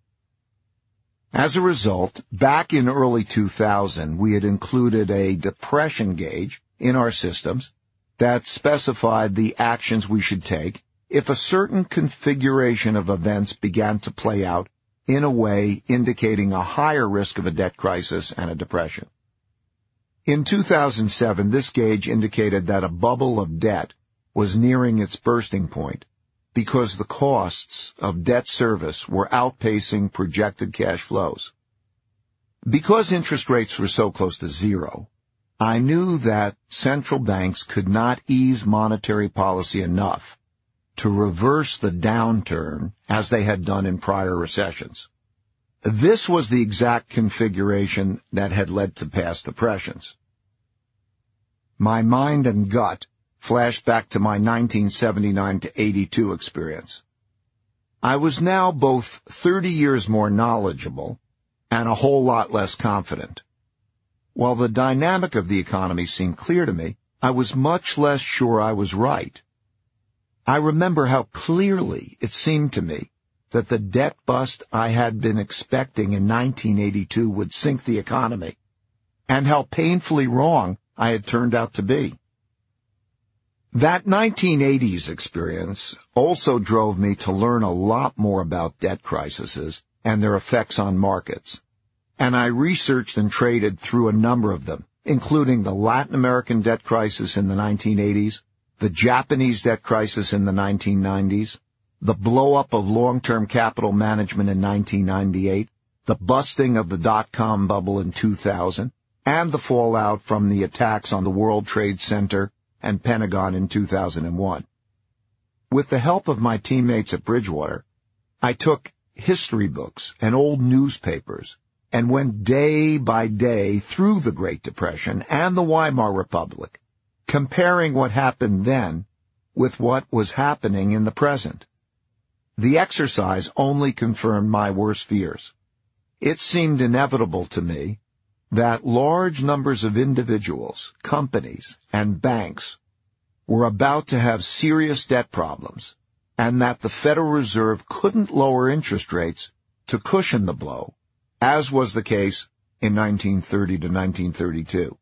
As a result, back in early two thousand, we had included a depression gauge in our systems that specified the actions we should take if a certain configuration of events began to play out in a way indicating a higher risk of a debt crisis and a depression. In two thousand seven, this gauge indicated that a bubble of debt was nearing its bursting point because the costs of debt service were outpacing projected cash flows. Because interest rates were so close to zero, I knew that central banks could not ease monetary policy enough to reverse the downturn as they had done in prior recessions. This was the exact configuration that had led to past depressions. My mind and gut flashed back to my nineteen seventy-nine to eighty-two experience. I was now both thirty years more knowledgeable and a whole lot less confident. While the dynamic of the economy seemed clear to me, I was much less sure I was right. I remember how clearly it seemed to me that the debt bust I had been expecting in nineteen eighty-two would sink the economy, and how painfully wrong I had turned out to be. That nineteen eighties experience also drove me to learn a lot more about debt crises and their effects on markets, and I researched and traded through a number of them, including the Latin American debt crisis in the nineteen eighties, the Japanese debt crisis in the nineteen nineties, the blow-up of long-term capital management in nineteen ninety-eight, the busting of the dot-com bubble in two thousand, and the fallout from the attacks on the World Trade Center and Pentagon in two thousand one. With the help of my teammates at Bridgewater, I took history books and old newspapers and went day by day through the Great Depression and the Weimar Republic, comparing what happened then with what was happening in the present. The exercise only confirmed my worst fears. It seemed inevitable to me that large numbers of individuals, companies, and banks were about to have serious debt problems, and that the Federal Reserve couldn't lower interest rates to cushion the blow, as was the case in nineteen thirty to nineteen thirty-two.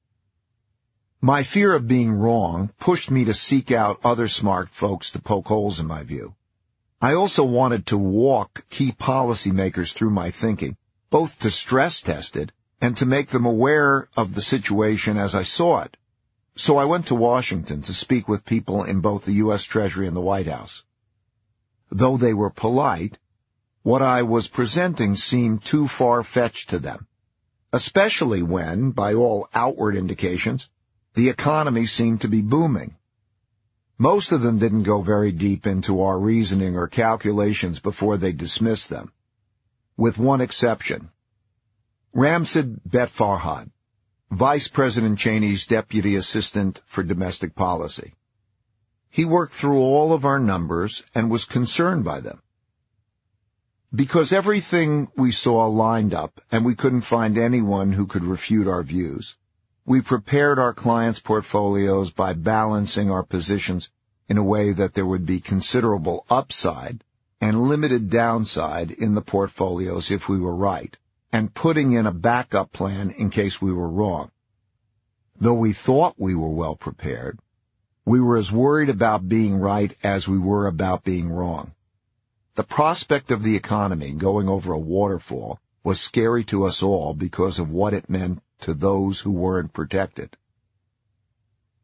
My fear of being wrong pushed me to seek out other smart folks to poke holes in my view. I also wanted to walk key policymakers through my thinking, both to stress test it and to make them aware of the situation as I saw it. So I went to Washington to speak with people in both the U S Treasury and the White House. Though they were polite, what I was presenting seemed too far-fetched to them, especially when, by all outward indications, the economy seemed to be booming. Most of them didn't go very deep into our reasoning or calculations before they dismissed them, with one exception. Ramsad Bet-Farhad, Vice President Cheney's Deputy Assistant for Domestic Policy. He worked through all of our numbers and was concerned by them. Because everything we saw lined up and we couldn't find anyone who could refute our views, we prepared our clients' portfolios by balancing our positions in a way that there would be considerable upside and limited downside in the portfolios if we were right, and putting in a backup plan in case we were wrong. Though we thought we were well prepared, we were as worried about being right as we were about being wrong. The prospect of the economy going over a waterfall was scary to us all because of what it meant to those who weren't protected.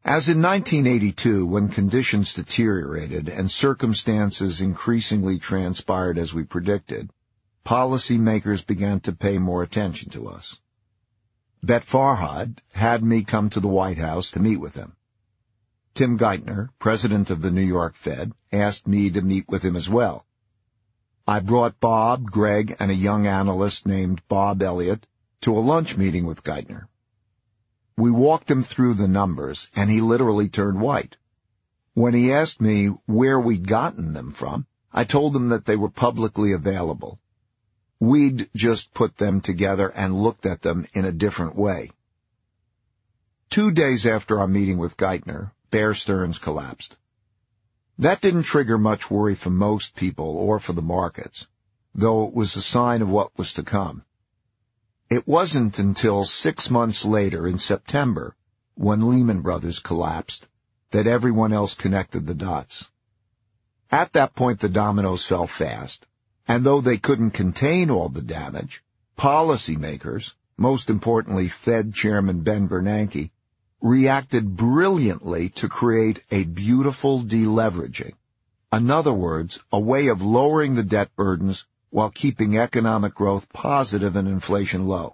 As in nineteen eighty-two, when conditions deteriorated and circumstances increasingly transpired as we predicted, policymakers began to pay more attention to us. Bet Farhad had me come to the White House to meet with him. Tim Geithner, president of the New York Fed, asked me to meet with him as well. I brought Bob, Greg, and a young analyst named Bob Elliott to a lunch meeting with Geithner. We walked him through the numbers, and he literally turned white. When he asked me where we'd gotten them from, I told him that they were publicly available. We'd just put them together and looked at them in a different way. Two days after our meeting with Geithner, Bear Stearns collapsed. That didn't trigger much worry for most people or for the markets, though it was a sign of what was to come. It wasn't until six months later, in September, when Lehman Brothers collapsed, that everyone else connected the dots. At that point, the dominoes fell fast, and though they couldn't contain all the damage, policymakers, most importantly Fed Chairman Ben Bernanke, reacted brilliantly to create a beautiful deleveraging. In other words, a way of lowering the debt burdens while keeping economic growth positive and inflation low.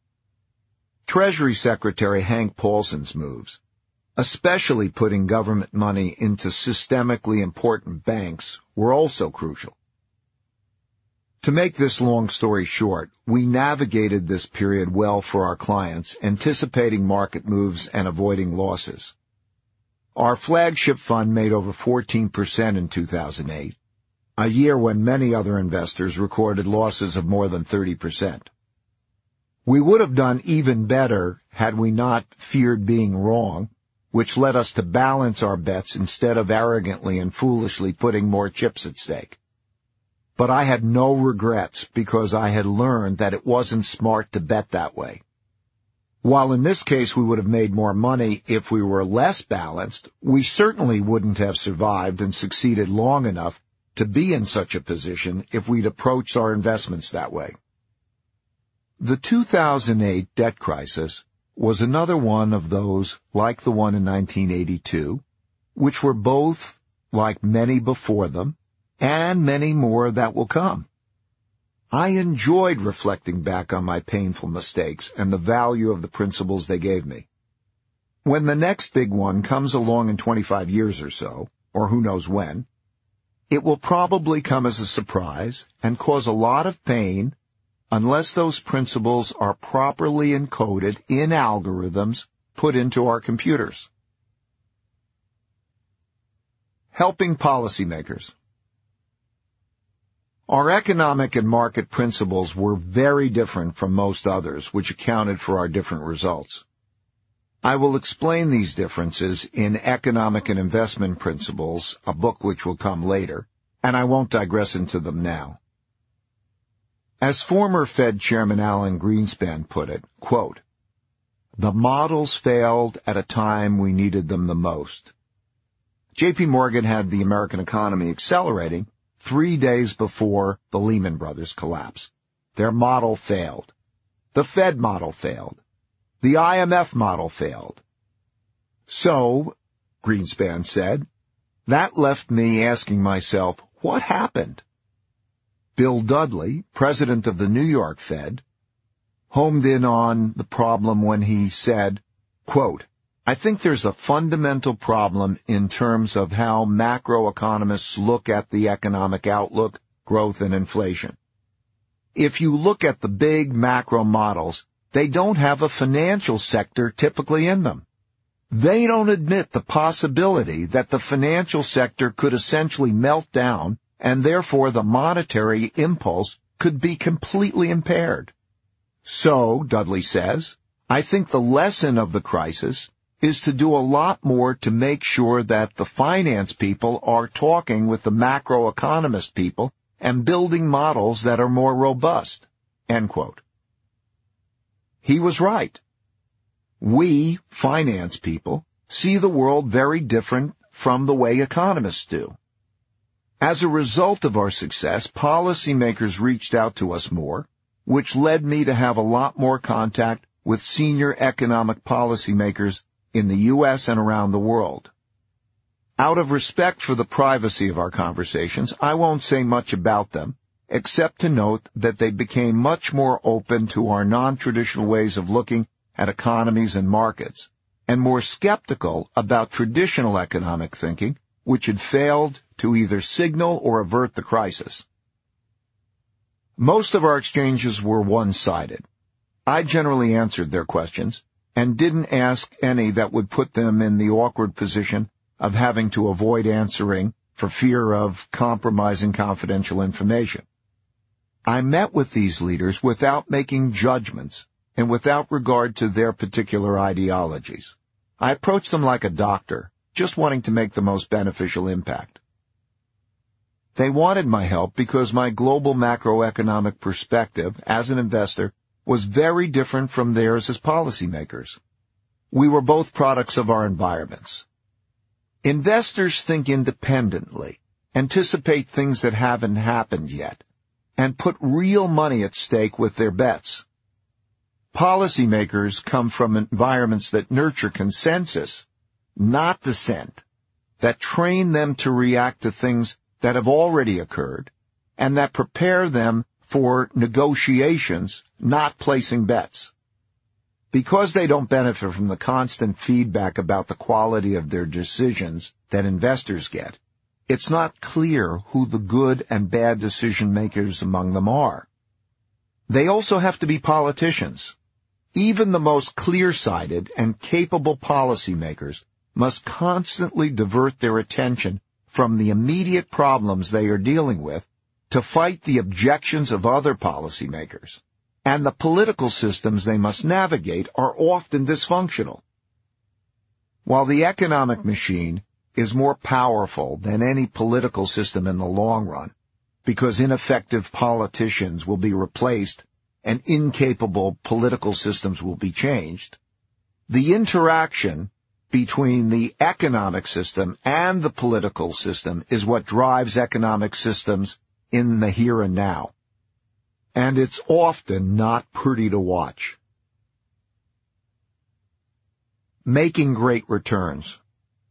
Treasury Secretary Hank Paulson's moves, especially putting government money into systemically important banks, were also crucial. To make this long story short, we navigated this period well for our clients, anticipating market moves and avoiding losses. Our flagship fund made over fourteen percent in two thousand eight, a year when many other investors recorded losses of more than thirty percent. We would have done even better had we not feared being wrong, which led us to balance our bets instead of arrogantly and foolishly putting more chips at stake. But I had no regrets because I had learned that it wasn't smart to bet that way. While in this case we would have made more money if we were less balanced, we certainly wouldn't have survived and succeeded long enough to be in such a position if we'd approached our investments that way. The two thousand eight debt crisis was another one of those like the one in nineteen eighty-two, which were both like many before them, and many more that will come. I enjoyed reflecting back on my painful mistakes and the value of the principles they gave me. When the next big one comes along in twenty-five years or so, or who knows when, it will probably come as a surprise and cause a lot of pain unless those principles are properly encoded in algorithms put into our computers. Helping policymakers. Our economic and market principles were very different from most others, which accounted for our different results. I will explain these differences in Economic and Investment Principles, a book which will come later, and I won't digress into them now. As former Fed Chairman Alan Greenspan put it, quote, "The models failed at a time we needed them the most." J P Morgan had the American economy accelerating three days before the Lehman Brothers collapse. Their model failed. The Fed model failed. The I M F model failed. So, Greenspan said, that left me asking myself, what happened? Bill Dudley, president of the New York Fed, homed in on the problem when he said, quote, "I think there's a fundamental problem in terms of how macroeconomists look at the economic outlook, growth, and inflation. If you look at the big macro models, they don't have a financial sector typically in them. They don't admit the possibility that the financial sector could essentially melt down and therefore the monetary impulse could be completely impaired. So, Dudley says, I think the lesson of the crisis is to do a lot more to make sure that the finance people are talking with the macroeconomist people and building models that are more robust." End quote. He was right. We, finance people, see the world very different from the way economists do. As a result of our success, policymakers reached out to us more, which led me to have a lot more contact with senior economic policymakers in the U S and around the world. Out of respect for the privacy of our conversations, I won't say much about them, except to note that they became much more open to our non-traditional ways of looking at economies and markets, and more skeptical about traditional economic thinking, which had failed to either signal or avert the crisis. Most of our exchanges were one-sided. I generally answered their questions, and didn't ask any that would put them in the awkward position of having to avoid answering for fear of compromising confidential information. I met with these leaders without making judgments and without regard to their particular ideologies. I approached them like a doctor, just wanting to make the most beneficial impact. They wanted my help because my global macroeconomic perspective as an investor was very different from theirs as policymakers. We were both products of our environments. Investors think independently, anticipate things that haven't happened yet, and put real money at stake with their bets. Policymakers come from environments that nurture consensus, not dissent, that train them to react to things that have already occurred, and that prepare them for negotiations, not placing bets. Because they don't benefit from the constant feedback about the quality of their decisions that investors get, it's not clear who the good and bad decision makers among them are. They also have to be politicians. Even the most clear-sighted and capable policymakers must constantly divert their attention from the immediate problems they are dealing with to fight the objections of other policymakers. And the political systems they must navigate are often dysfunctional. While the economic machine is more powerful than any political system in the long run, because ineffective politicians will be replaced and incapable political systems will be changed, the interaction between the economic system and the political system is what drives economic systems in the here and now. And it's often not pretty to watch. Making great returns.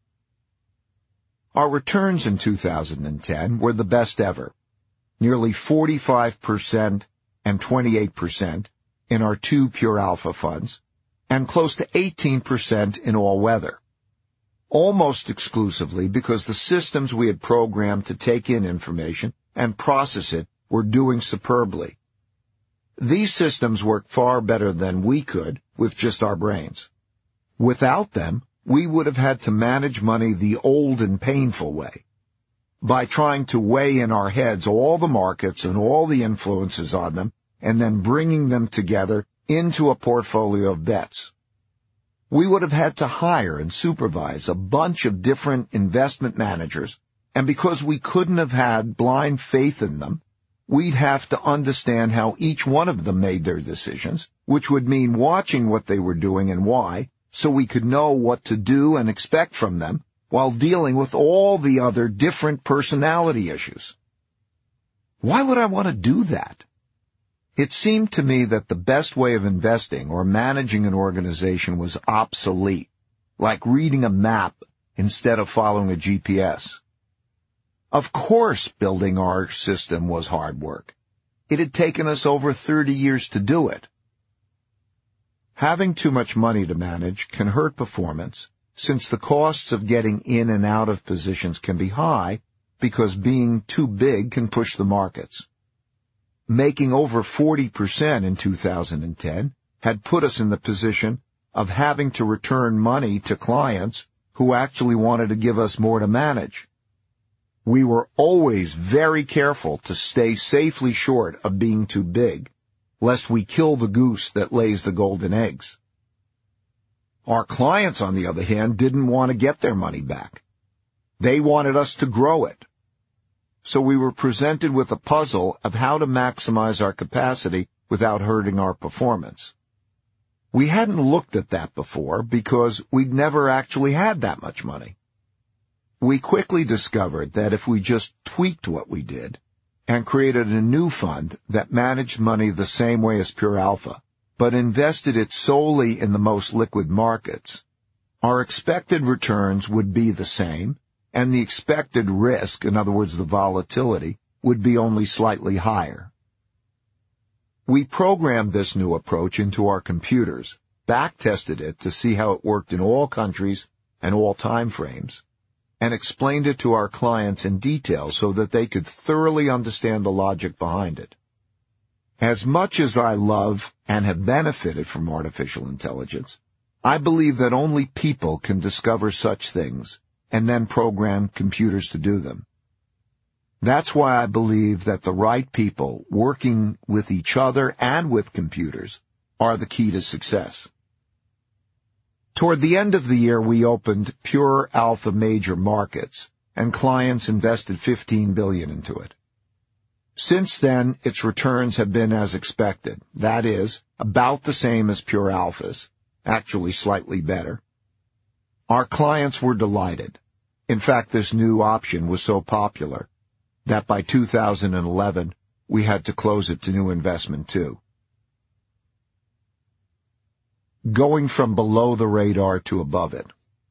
Our returns in two thousand ten were the best ever, nearly forty-five percent and twenty-eight percent in our two Pure Alpha funds, and close to eighteen percent in all weather, almost exclusively because the systems we had programmed to take in information and process it were doing superbly. These systems work far better than we could with just our brains. Without them, we would have had to manage money the old and painful way, by trying to weigh in our heads all the markets and all the influences on them, and then bringing them together into a portfolio of bets. We would have had to hire and supervise a bunch of different investment managers, and because we couldn't have had blind faith in them, we'd have to understand how each one of them made their decisions, which would mean watching what they were doing and why, so we could know what to do and expect from them, while dealing with all the other different personality issues. Why would I want to do that? It seemed to me that the best way of investing or managing an organization was obsolete, like reading a map instead of following a G P S. Of course, building our system was hard work. It had taken us over thirty years to do it. Having too much money to manage can hurt performance, since the costs of getting in and out of positions can be high, because being too big can push the markets. Making over forty percent in two thousand ten had put us in the position of having to return money to clients who actually wanted to give us more to manage. We were always very careful to stay safely short of being too big, lest we kill the goose that lays the golden eggs. Our clients, on the other hand, didn't want to get their money back. They wanted us to grow it. So we were presented with a puzzle of how to maximize our capacity without hurting our performance. We hadn't looked at that before because we'd never actually had that much money. We quickly discovered that if we just tweaked what we did and created a new fund that managed money the same way as Pure Alpha, but invested it solely in the most liquid markets, our expected returns would be the same, and the expected risk, in other words, the volatility, would be only slightly higher. We programmed this new approach into our computers, back-tested it to see how it worked in all countries and all time frames, and explained it to our clients in detail so that they could thoroughly understand the logic behind it. As much as I love and have benefited from artificial intelligence, I believe that only people can discover such things and then program computers to do them. That's why I believe that the right people working with each other and with computers are the key to success. Toward the end of the year, we opened Pure Alpha Major Markets, and clients invested fifteen billion dollars into it. Since then, its returns have been as expected. That is, about the same as Pure Alpha's, actually slightly better. Our clients were delighted. In fact, this new option was so popular that by two thousand eleven, we had to close it to new investment too. Going from below the radar to above it.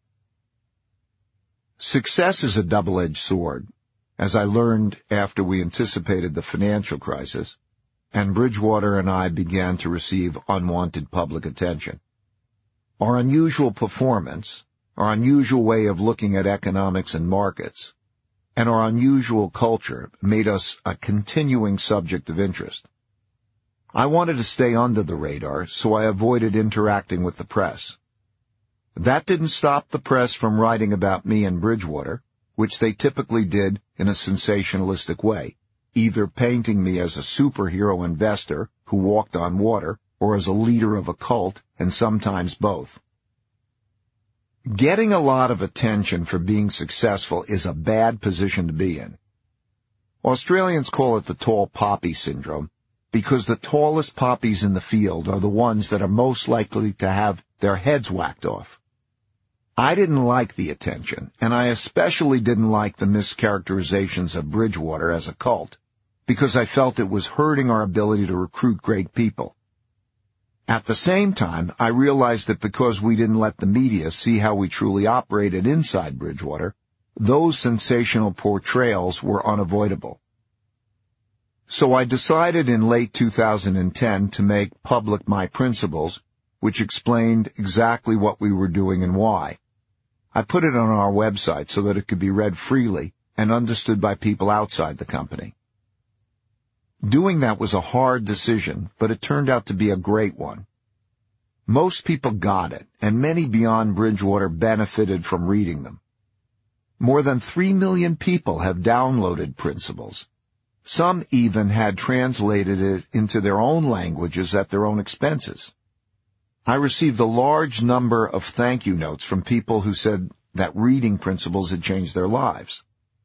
Success is a double-edged sword, as I learned after we anticipated the financial crisis, and Bridgewater and I began to receive unwanted public attention. Our unusual performance, our unusual way of looking at economics and markets, and our unusual culture made us a continuing subject of interest. I wanted to stay under the radar, so I avoided interacting with the press. That didn't stop the press from writing about me and Bridgewater, which they typically did in a sensationalistic way, either painting me as a superhero investor who walked on water or as a leader of a cult, and sometimes both. Getting a lot of attention for being successful is a bad position to be in. Australians call it the tall poppy syndrome, because the tallest poppies in the field are the ones that are most likely to have their heads whacked off. I didn't like the attention, and I especially didn't like the mischaracterizations of Bridgewater as a cult, because I felt it was hurting our ability to recruit great people. At the same time, I realized that because we didn't let the media see how we truly operated inside Bridgewater, those sensational portrayals were unavoidable. So I decided in late two thousand ten to make public my principles, which explained exactly what we were doing and why. I put it on our website so that it could be read freely and understood by people outside the company. Doing that was a hard decision, but it turned out to be a great one. Most people got it, and many beyond Bridgewater benefited from reading them. More than three million people have downloaded Principles. Some even had translated it into their own languages at their own expenses. I received a large number of thank you notes from people who said that reading Principles had changed their lives.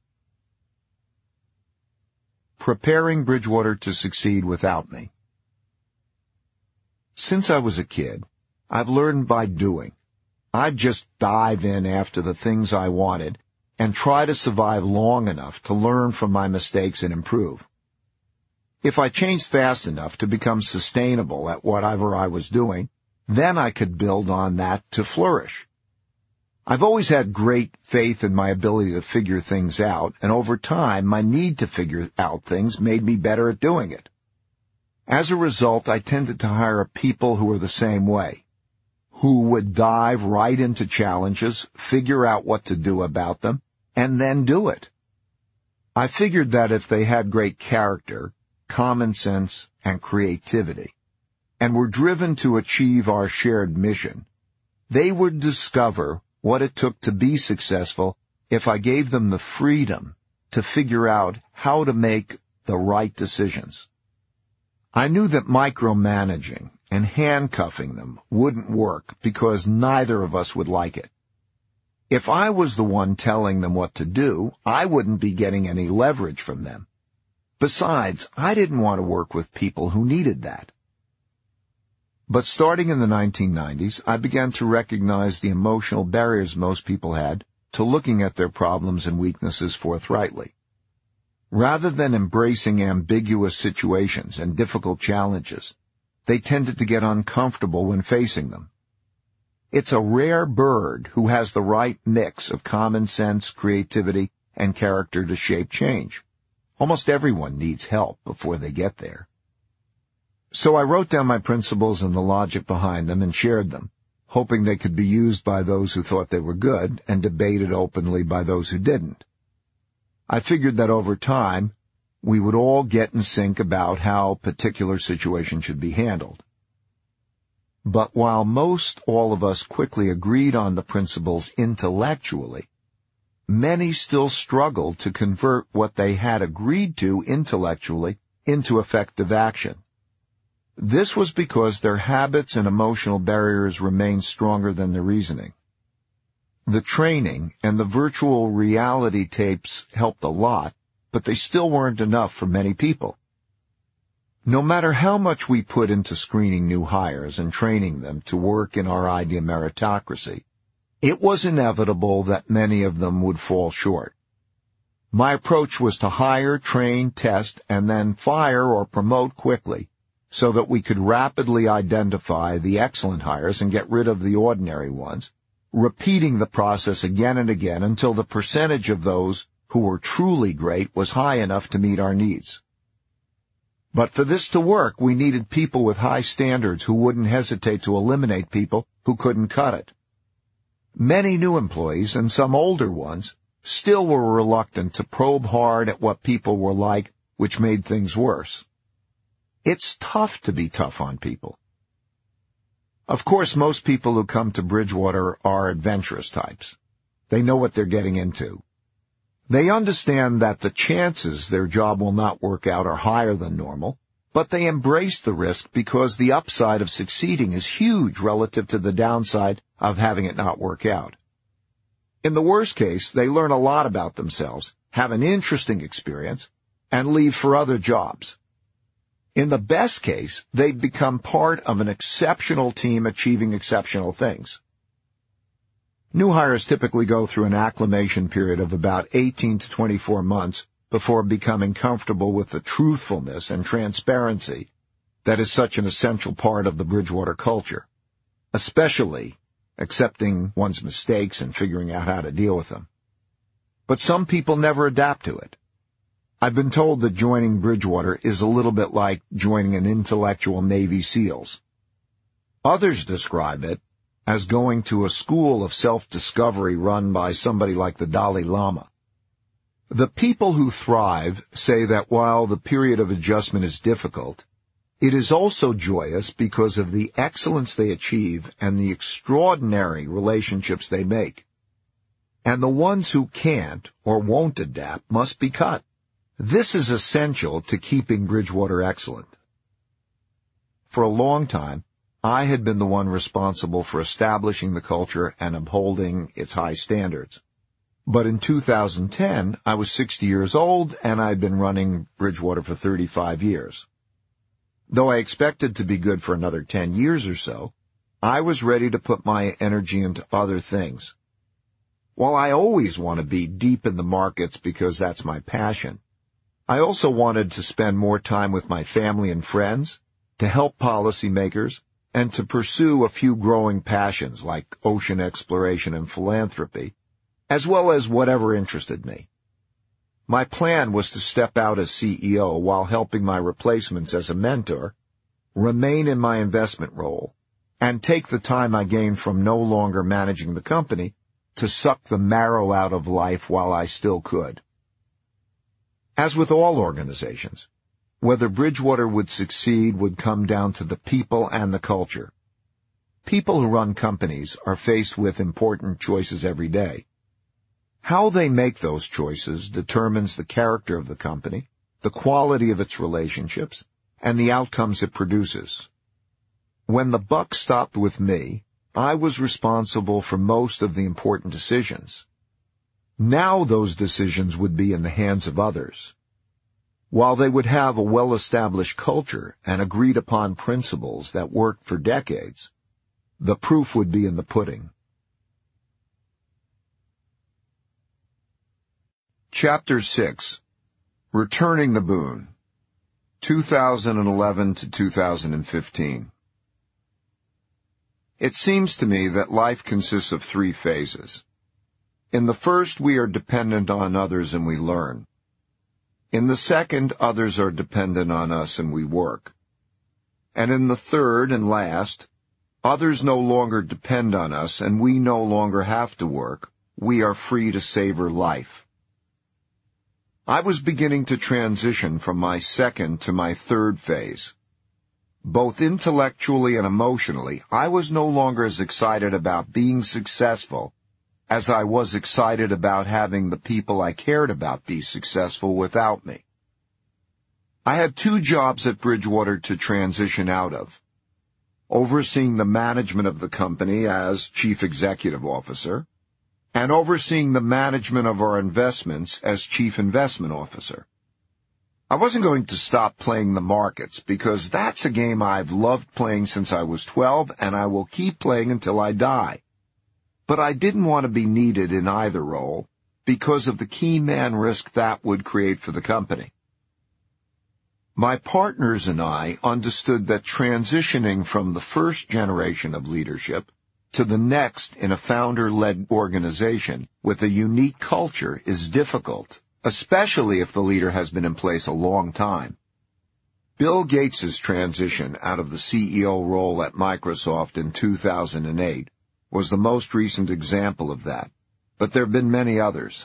Preparing Bridgewater to succeed without me. Since I was a kid, I've learned by doing. I'd just dive in after the things I wanted and try to survive long enough to learn from my mistakes and improve. If I changed fast enough to become sustainable at whatever I was doing, then I could build on that to flourish. I've always had great faith in my ability to figure things out, and over time, my need to figure out things made me better at doing it. As a result, I tended to hire people who were the same way, who would dive right into challenges, figure out what to do about them, and then do it. I figured that if they had great character, common sense, and creativity, and were driven to achieve our shared mission, they would discover what it took to be successful if I gave them the freedom to figure out how to make the right decisions. I knew that micromanaging and handcuffing them wouldn't work because neither of us would like it. If I was the one telling them what to do, I wouldn't be getting any leverage from them. Besides, I didn't want to work with people who needed that. But starting in the nineteen nineties, I began to recognize the emotional barriers most people had to looking at their problems and weaknesses forthrightly. Rather than embracing ambiguous situations and difficult challenges, they tended to get uncomfortable when facing them. It's a rare bird who has the right mix of common sense, creativity, and character to shape change. Almost everyone needs help before they get there. So I wrote down my principles and the logic behind them and shared them, hoping they could be used by those who thought they were good and debated openly by those who didn't. I figured that over time, we would all get in sync about how a particular situation should be handled. But while most all of us quickly agreed on the principles intellectually, many still struggled to convert what they had agreed to intellectually into effective action. This was because their habits and emotional barriers remained stronger than their reasoning. The training and the virtual reality tapes helped a lot, but they still weren't enough for many people. No matter how much we put into screening new hires and training them to work in our idea meritocracy, it was inevitable that many of them would fall short. My approach was to hire, train, test, and then fire or promote quickly so that we could rapidly identify the excellent hires and get rid of the ordinary ones, repeating the process again and again until the percentage of those who were truly great was high enough to meet our needs. But for this to work, we needed people with high standards who wouldn't hesitate to eliminate people who couldn't cut it. Many new employees, and some older ones, still were reluctant to probe hard at what people were like, which made things worse. It's tough to be tough on people. Of course, most people who come to Bridgewater are adventurous types. They know what they're getting into. They understand that the chances their job will not work out are higher than normal, but they embrace the risk because the upside of succeeding is huge relative to the downside of having it not work out. In the worst case, they learn a lot about themselves, have an interesting experience, and leave for other jobs. In the best case, they become part of an exceptional team achieving exceptional things. New hires typically go through an acclimation period of about eighteen to twenty-four months before becoming comfortable with the truthfulness and transparency that is such an essential part of the Bridgewater culture, especially accepting one's mistakes and figuring out how to deal with them. But some people never adapt to it. I've been told that joining Bridgewater is a little bit like joining an intellectual Navy SEALs. Others describe it as going to a school of self-discovery run by somebody like the Dalai Lama. The people who thrive say that while the period of adjustment is difficult, it is also joyous because of the excellence they achieve and the extraordinary relationships they make. And the ones who can't or won't adapt must be cut. This is essential to keeping Bridgewater excellent. For a long time, I had been the one responsible for establishing the culture and upholding its high standards. But in two thousand ten, I was sixty years old, and I'd been running Bridgewater for thirty-five years. Though I expected to be good for another ten years or so, I was ready to put my energy into other things. While I always want to be deep in the markets because that's my passion, I also wanted to spend more time with my family and friends, to help policymakers, and to pursue a few growing passions like ocean exploration and philanthropy, as well as whatever interested me. My plan was to step out as C E O while helping my replacements as a mentor, remain in my investment role, and take the time I gained from no longer managing the company to suck the marrow out of life while I still could. As with all organizations, whether Bridgewater would succeed would come down to the people and the culture. People who run companies are faced with important choices every day. How they make those choices determines the character of the company, the quality of its relationships, and the outcomes it produces. When the buck stopped with me, I was responsible for most of the important decisions. Now those decisions would be in the hands of others. While they would have a well-established culture and agreed-upon principles that worked for decades, the proof would be in the pudding. Chapter six. Returning the Boon, two thousand eleven to two thousand fifteen. It seems to me that life consists of three phases. In the first, we are dependent on others and we learn. In the second, others are dependent on us and we work. And in the third and last, others no longer depend on us and we no longer have to work. We are free to savor life. I was beginning to transition from my second to my third phase. Both intellectually and emotionally, I was no longer as excited about being successful as I was excited about having the people I cared about be successful without me. I had two jobs at Bridgewater to transition out of: overseeing the management of the company as Chief Executive Officer, and overseeing the management of our investments as Chief Investment Officer. I wasn't going to stop playing the markets because that's a game I've loved playing since I was twelve, and I will keep playing until I die. But I didn't want to be needed in either role because of the key man risk that would create for the company. My partners and I understood that transitioning from the first generation of leadership to the next in a founder-led organization with a unique culture is difficult, especially if the leader has been in place a long time. Bill Gates' transition out of the C E O role at Microsoft in two thousand eight was the most recent example of that, but there have been many others.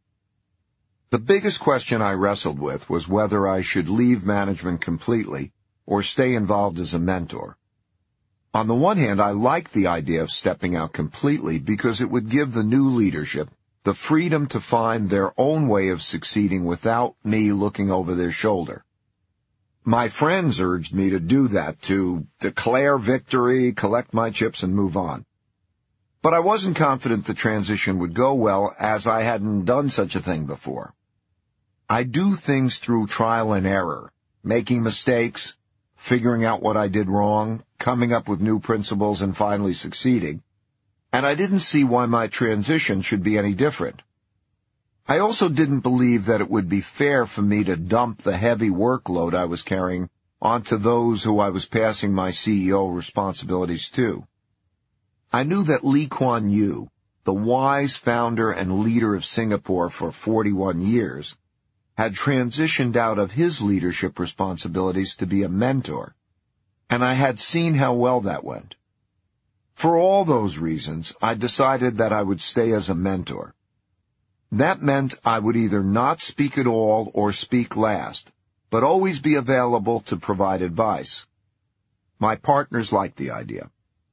The biggest question I wrestled with was whether I should leave management completely or stay involved as a mentor. On the one hand, I liked the idea of stepping out completely because it would give the new leadership the freedom to find their own way of succeeding without me looking over their shoulder. My friends urged me to do that, to declare victory, collect my chips, and move on. But I wasn't confident the transition would go well, as I hadn't done such a thing before. I do things through trial and error, making mistakes, figuring out what I did wrong, coming up with new principles, and finally succeeding. And I didn't see why my transition should be any different. I also didn't believe that it would be fair for me to dump the heavy workload I was carrying onto those who I was passing my C E O responsibilities to. I knew that Lee Kuan Yew, the wise founder and leader of Singapore for forty-one years, had transitioned out of his leadership responsibilities to be a mentor, and I had seen how well that went. For all those reasons, I decided that I would stay as a mentor. That meant I would either not speak at all or speak last, but always be available to provide advice. My partners liked the idea.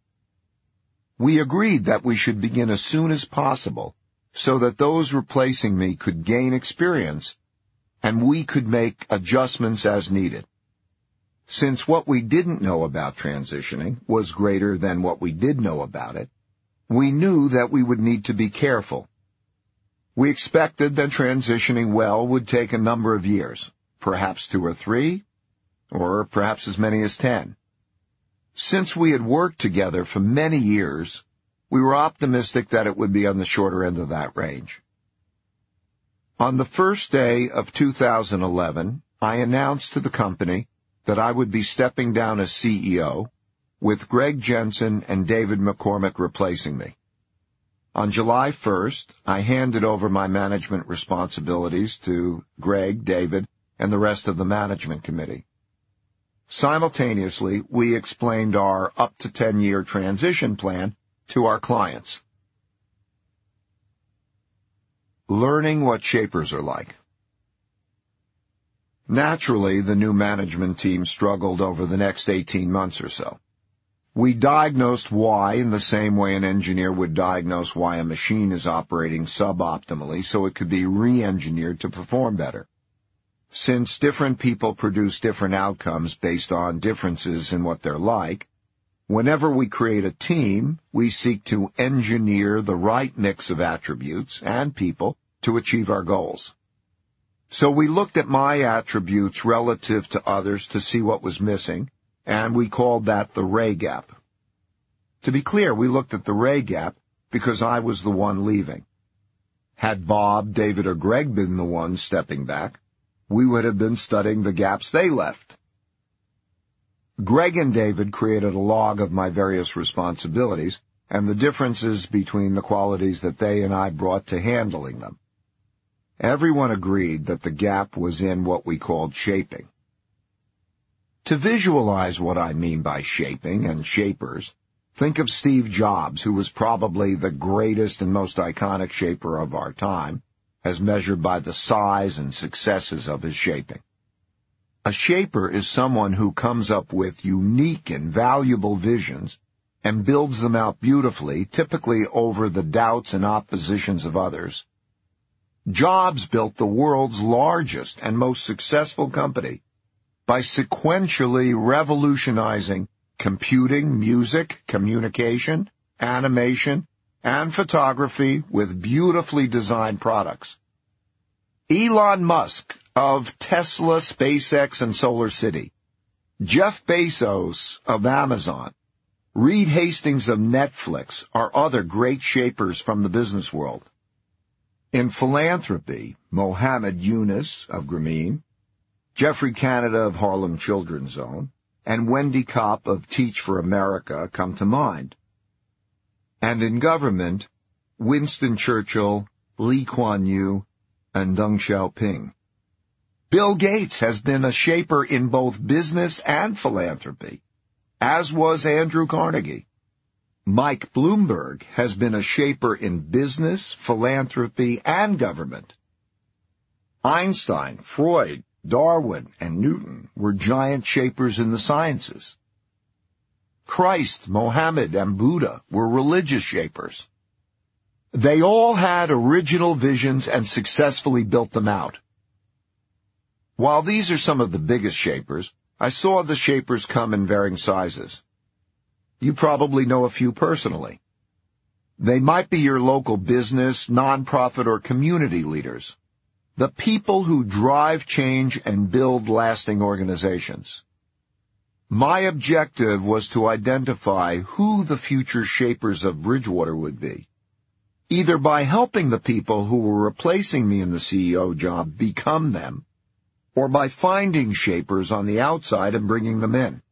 We agreed that we should begin as soon as possible so that those replacing me could gain experience and we could make adjustments as needed. Since what we didn't know about transitioning was greater than what we did know about it, we knew that we would need to be careful. We expected that transitioning well would take a number of years, perhaps two or three, or perhaps as many as ten. Since we had worked together for many years, we were optimistic that it would be on the shorter end of that range. On the first day of two thousand eleven, I announced to the company that I would be stepping down as C E O, with Greg Jensen and David McCormick replacing me. On July first, I handed over my management responsibilities to Greg, David, and the rest of the management committee. Simultaneously, we explained our up to ten-year transition plan to our clients. Learning what shapers are like. Naturally, the new management team struggled over the next eighteen months or so. We diagnosed why in the same way an engineer would diagnose why a machine is operating suboptimally so it could be re-engineered to perform better. Since different people produce different outcomes based on differences in what they're like, whenever we create a team, we seek to engineer the right mix of attributes and people to achieve our goals. So we looked at my attributes relative to others to see what was missing, and we called that the Ray Gap. To be clear, we looked at the Ray Gap because I was the one leaving. Had Bob, David, or Greg been the ones stepping back, we would have been studying the gaps they left. Greg and David created a log of my various responsibilities and the differences between the qualities that they and I brought to handling them. Everyone agreed that the gap was in what we called shaping. To visualize what I mean by shaping and shapers, think of Steve Jobs, who was probably the greatest and most iconic shaper of our time, as measured by the size and successes of his shaping. A shaper is someone who comes up with unique and valuable visions and builds them out beautifully, typically over the doubts and oppositions of others. Jobs built the world's largest and most successful company by sequentially revolutionizing computing, music, communication, animation, and photography with beautifully designed products. Elon Musk of Tesla, SpaceX, and SolarCity, Jeff Bezos of Amazon, Reed Hastings of Netflix are other great shapers from the business world. In philanthropy, Mohammed Yunus of Grameen, Jeffrey Canada of Harlem Children's Zone, and Wendy Kopp of Teach for America come to mind. And in government, Winston Churchill, Lee Kuan Yew, and Deng Xiaoping. Bill Gates has been a shaper in both business and philanthropy, as was Andrew Carnegie. Mike Bloomberg has been a shaper in business, philanthropy, and government. Einstein, Freud, Darwin, and Newton were giant shapers in the sciences. Christ, Mohammed, and Buddha were religious shapers. They all had original visions and successfully built them out. While these are some of the biggest shapers, I saw the shapers come in varying sizes. You probably know a few personally. They might be your local business, nonprofit, or community leaders. The people who drive change and build lasting organizations. My objective was to identify who the future shapers of Bridgewater would be, either by helping the people who were replacing me in the C E O job become them, or by finding shapers on the outside and bringing them in.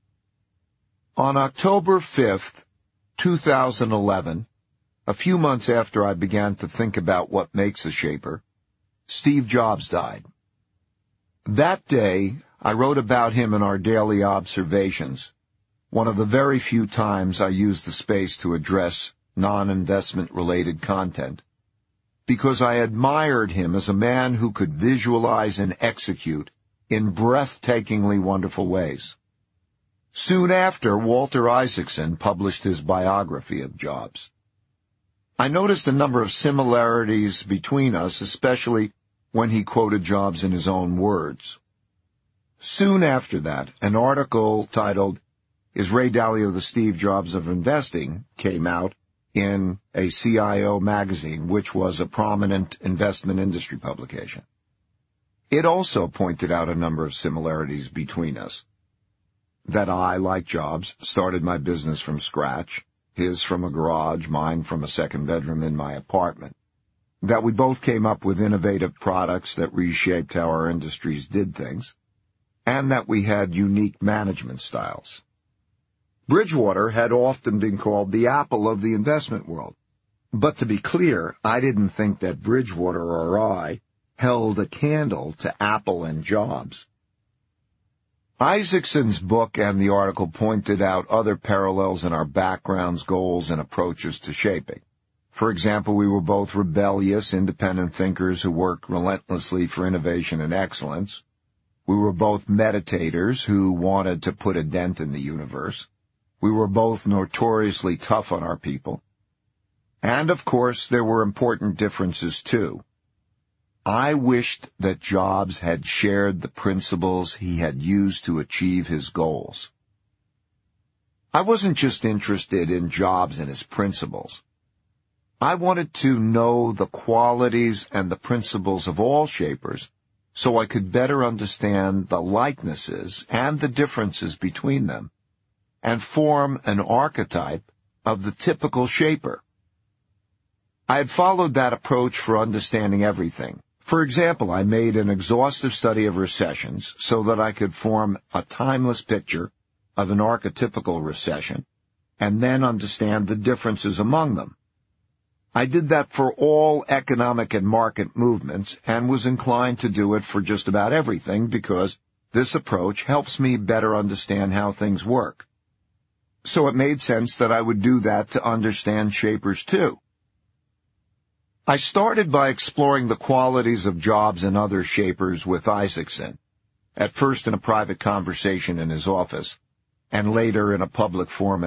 On October fifth, two thousand eleven, a few months after I began to think about what makes a shaper, Steve Jobs died. That day, I wrote about him in our daily observations, one of the very few times I used the space to address non-investment related content, because I admired him as a man who could visualize and execute in breathtakingly wonderful ways. Soon after, Walter Isaacson published his biography of Jobs. I noticed a number of similarities between us, especially when he quoted Jobs in his own words. Soon after that, an article titled, "Is Ray Dalio the Steve Jobs of Investing?" came out in a C I O magazine, which was a prominent investment industry publication. It also pointed out a number of similarities between us. That I, like Jobs, started my business from scratch, his from a garage, mine from a second bedroom in my apartment. That we both came up with innovative products that reshaped how our industries did things, and that we had unique management styles. Bridgewater had often been called the Apple of the investment world. But to be clear, I didn't think that Bridgewater or I held a candle to Apple and Jobs. Isaacson's book and the article pointed out other parallels in our backgrounds, goals, and approaches to shaping. For example, we were both rebellious, independent thinkers who worked relentlessly for innovation and excellence. We were both meditators who wanted to put a dent in the universe. We were both notoriously tough on our people. And, of course, there were important differences, too. I wished that Jobs had shared the principles he had used to achieve his goals. I wasn't just interested in Jobs and his principles. I wanted to know the qualities and the principles of all shapers so I could better understand the likenesses and the differences between them and form an archetype of the typical shaper. I had followed that approach for understanding everything. For example, I made an exhaustive study of recessions so that I could form a timeless picture of an archetypical recession, and then understand the differences among them. I did that for all economic and market movements and was inclined to do it for just about everything because this approach helps me better understand how things work. So it made sense that I would do that to understand shapers too. I started by exploring the qualities of Jobs and other shapers with Isaacson, at first in a private conversation in his office, and later in a public forum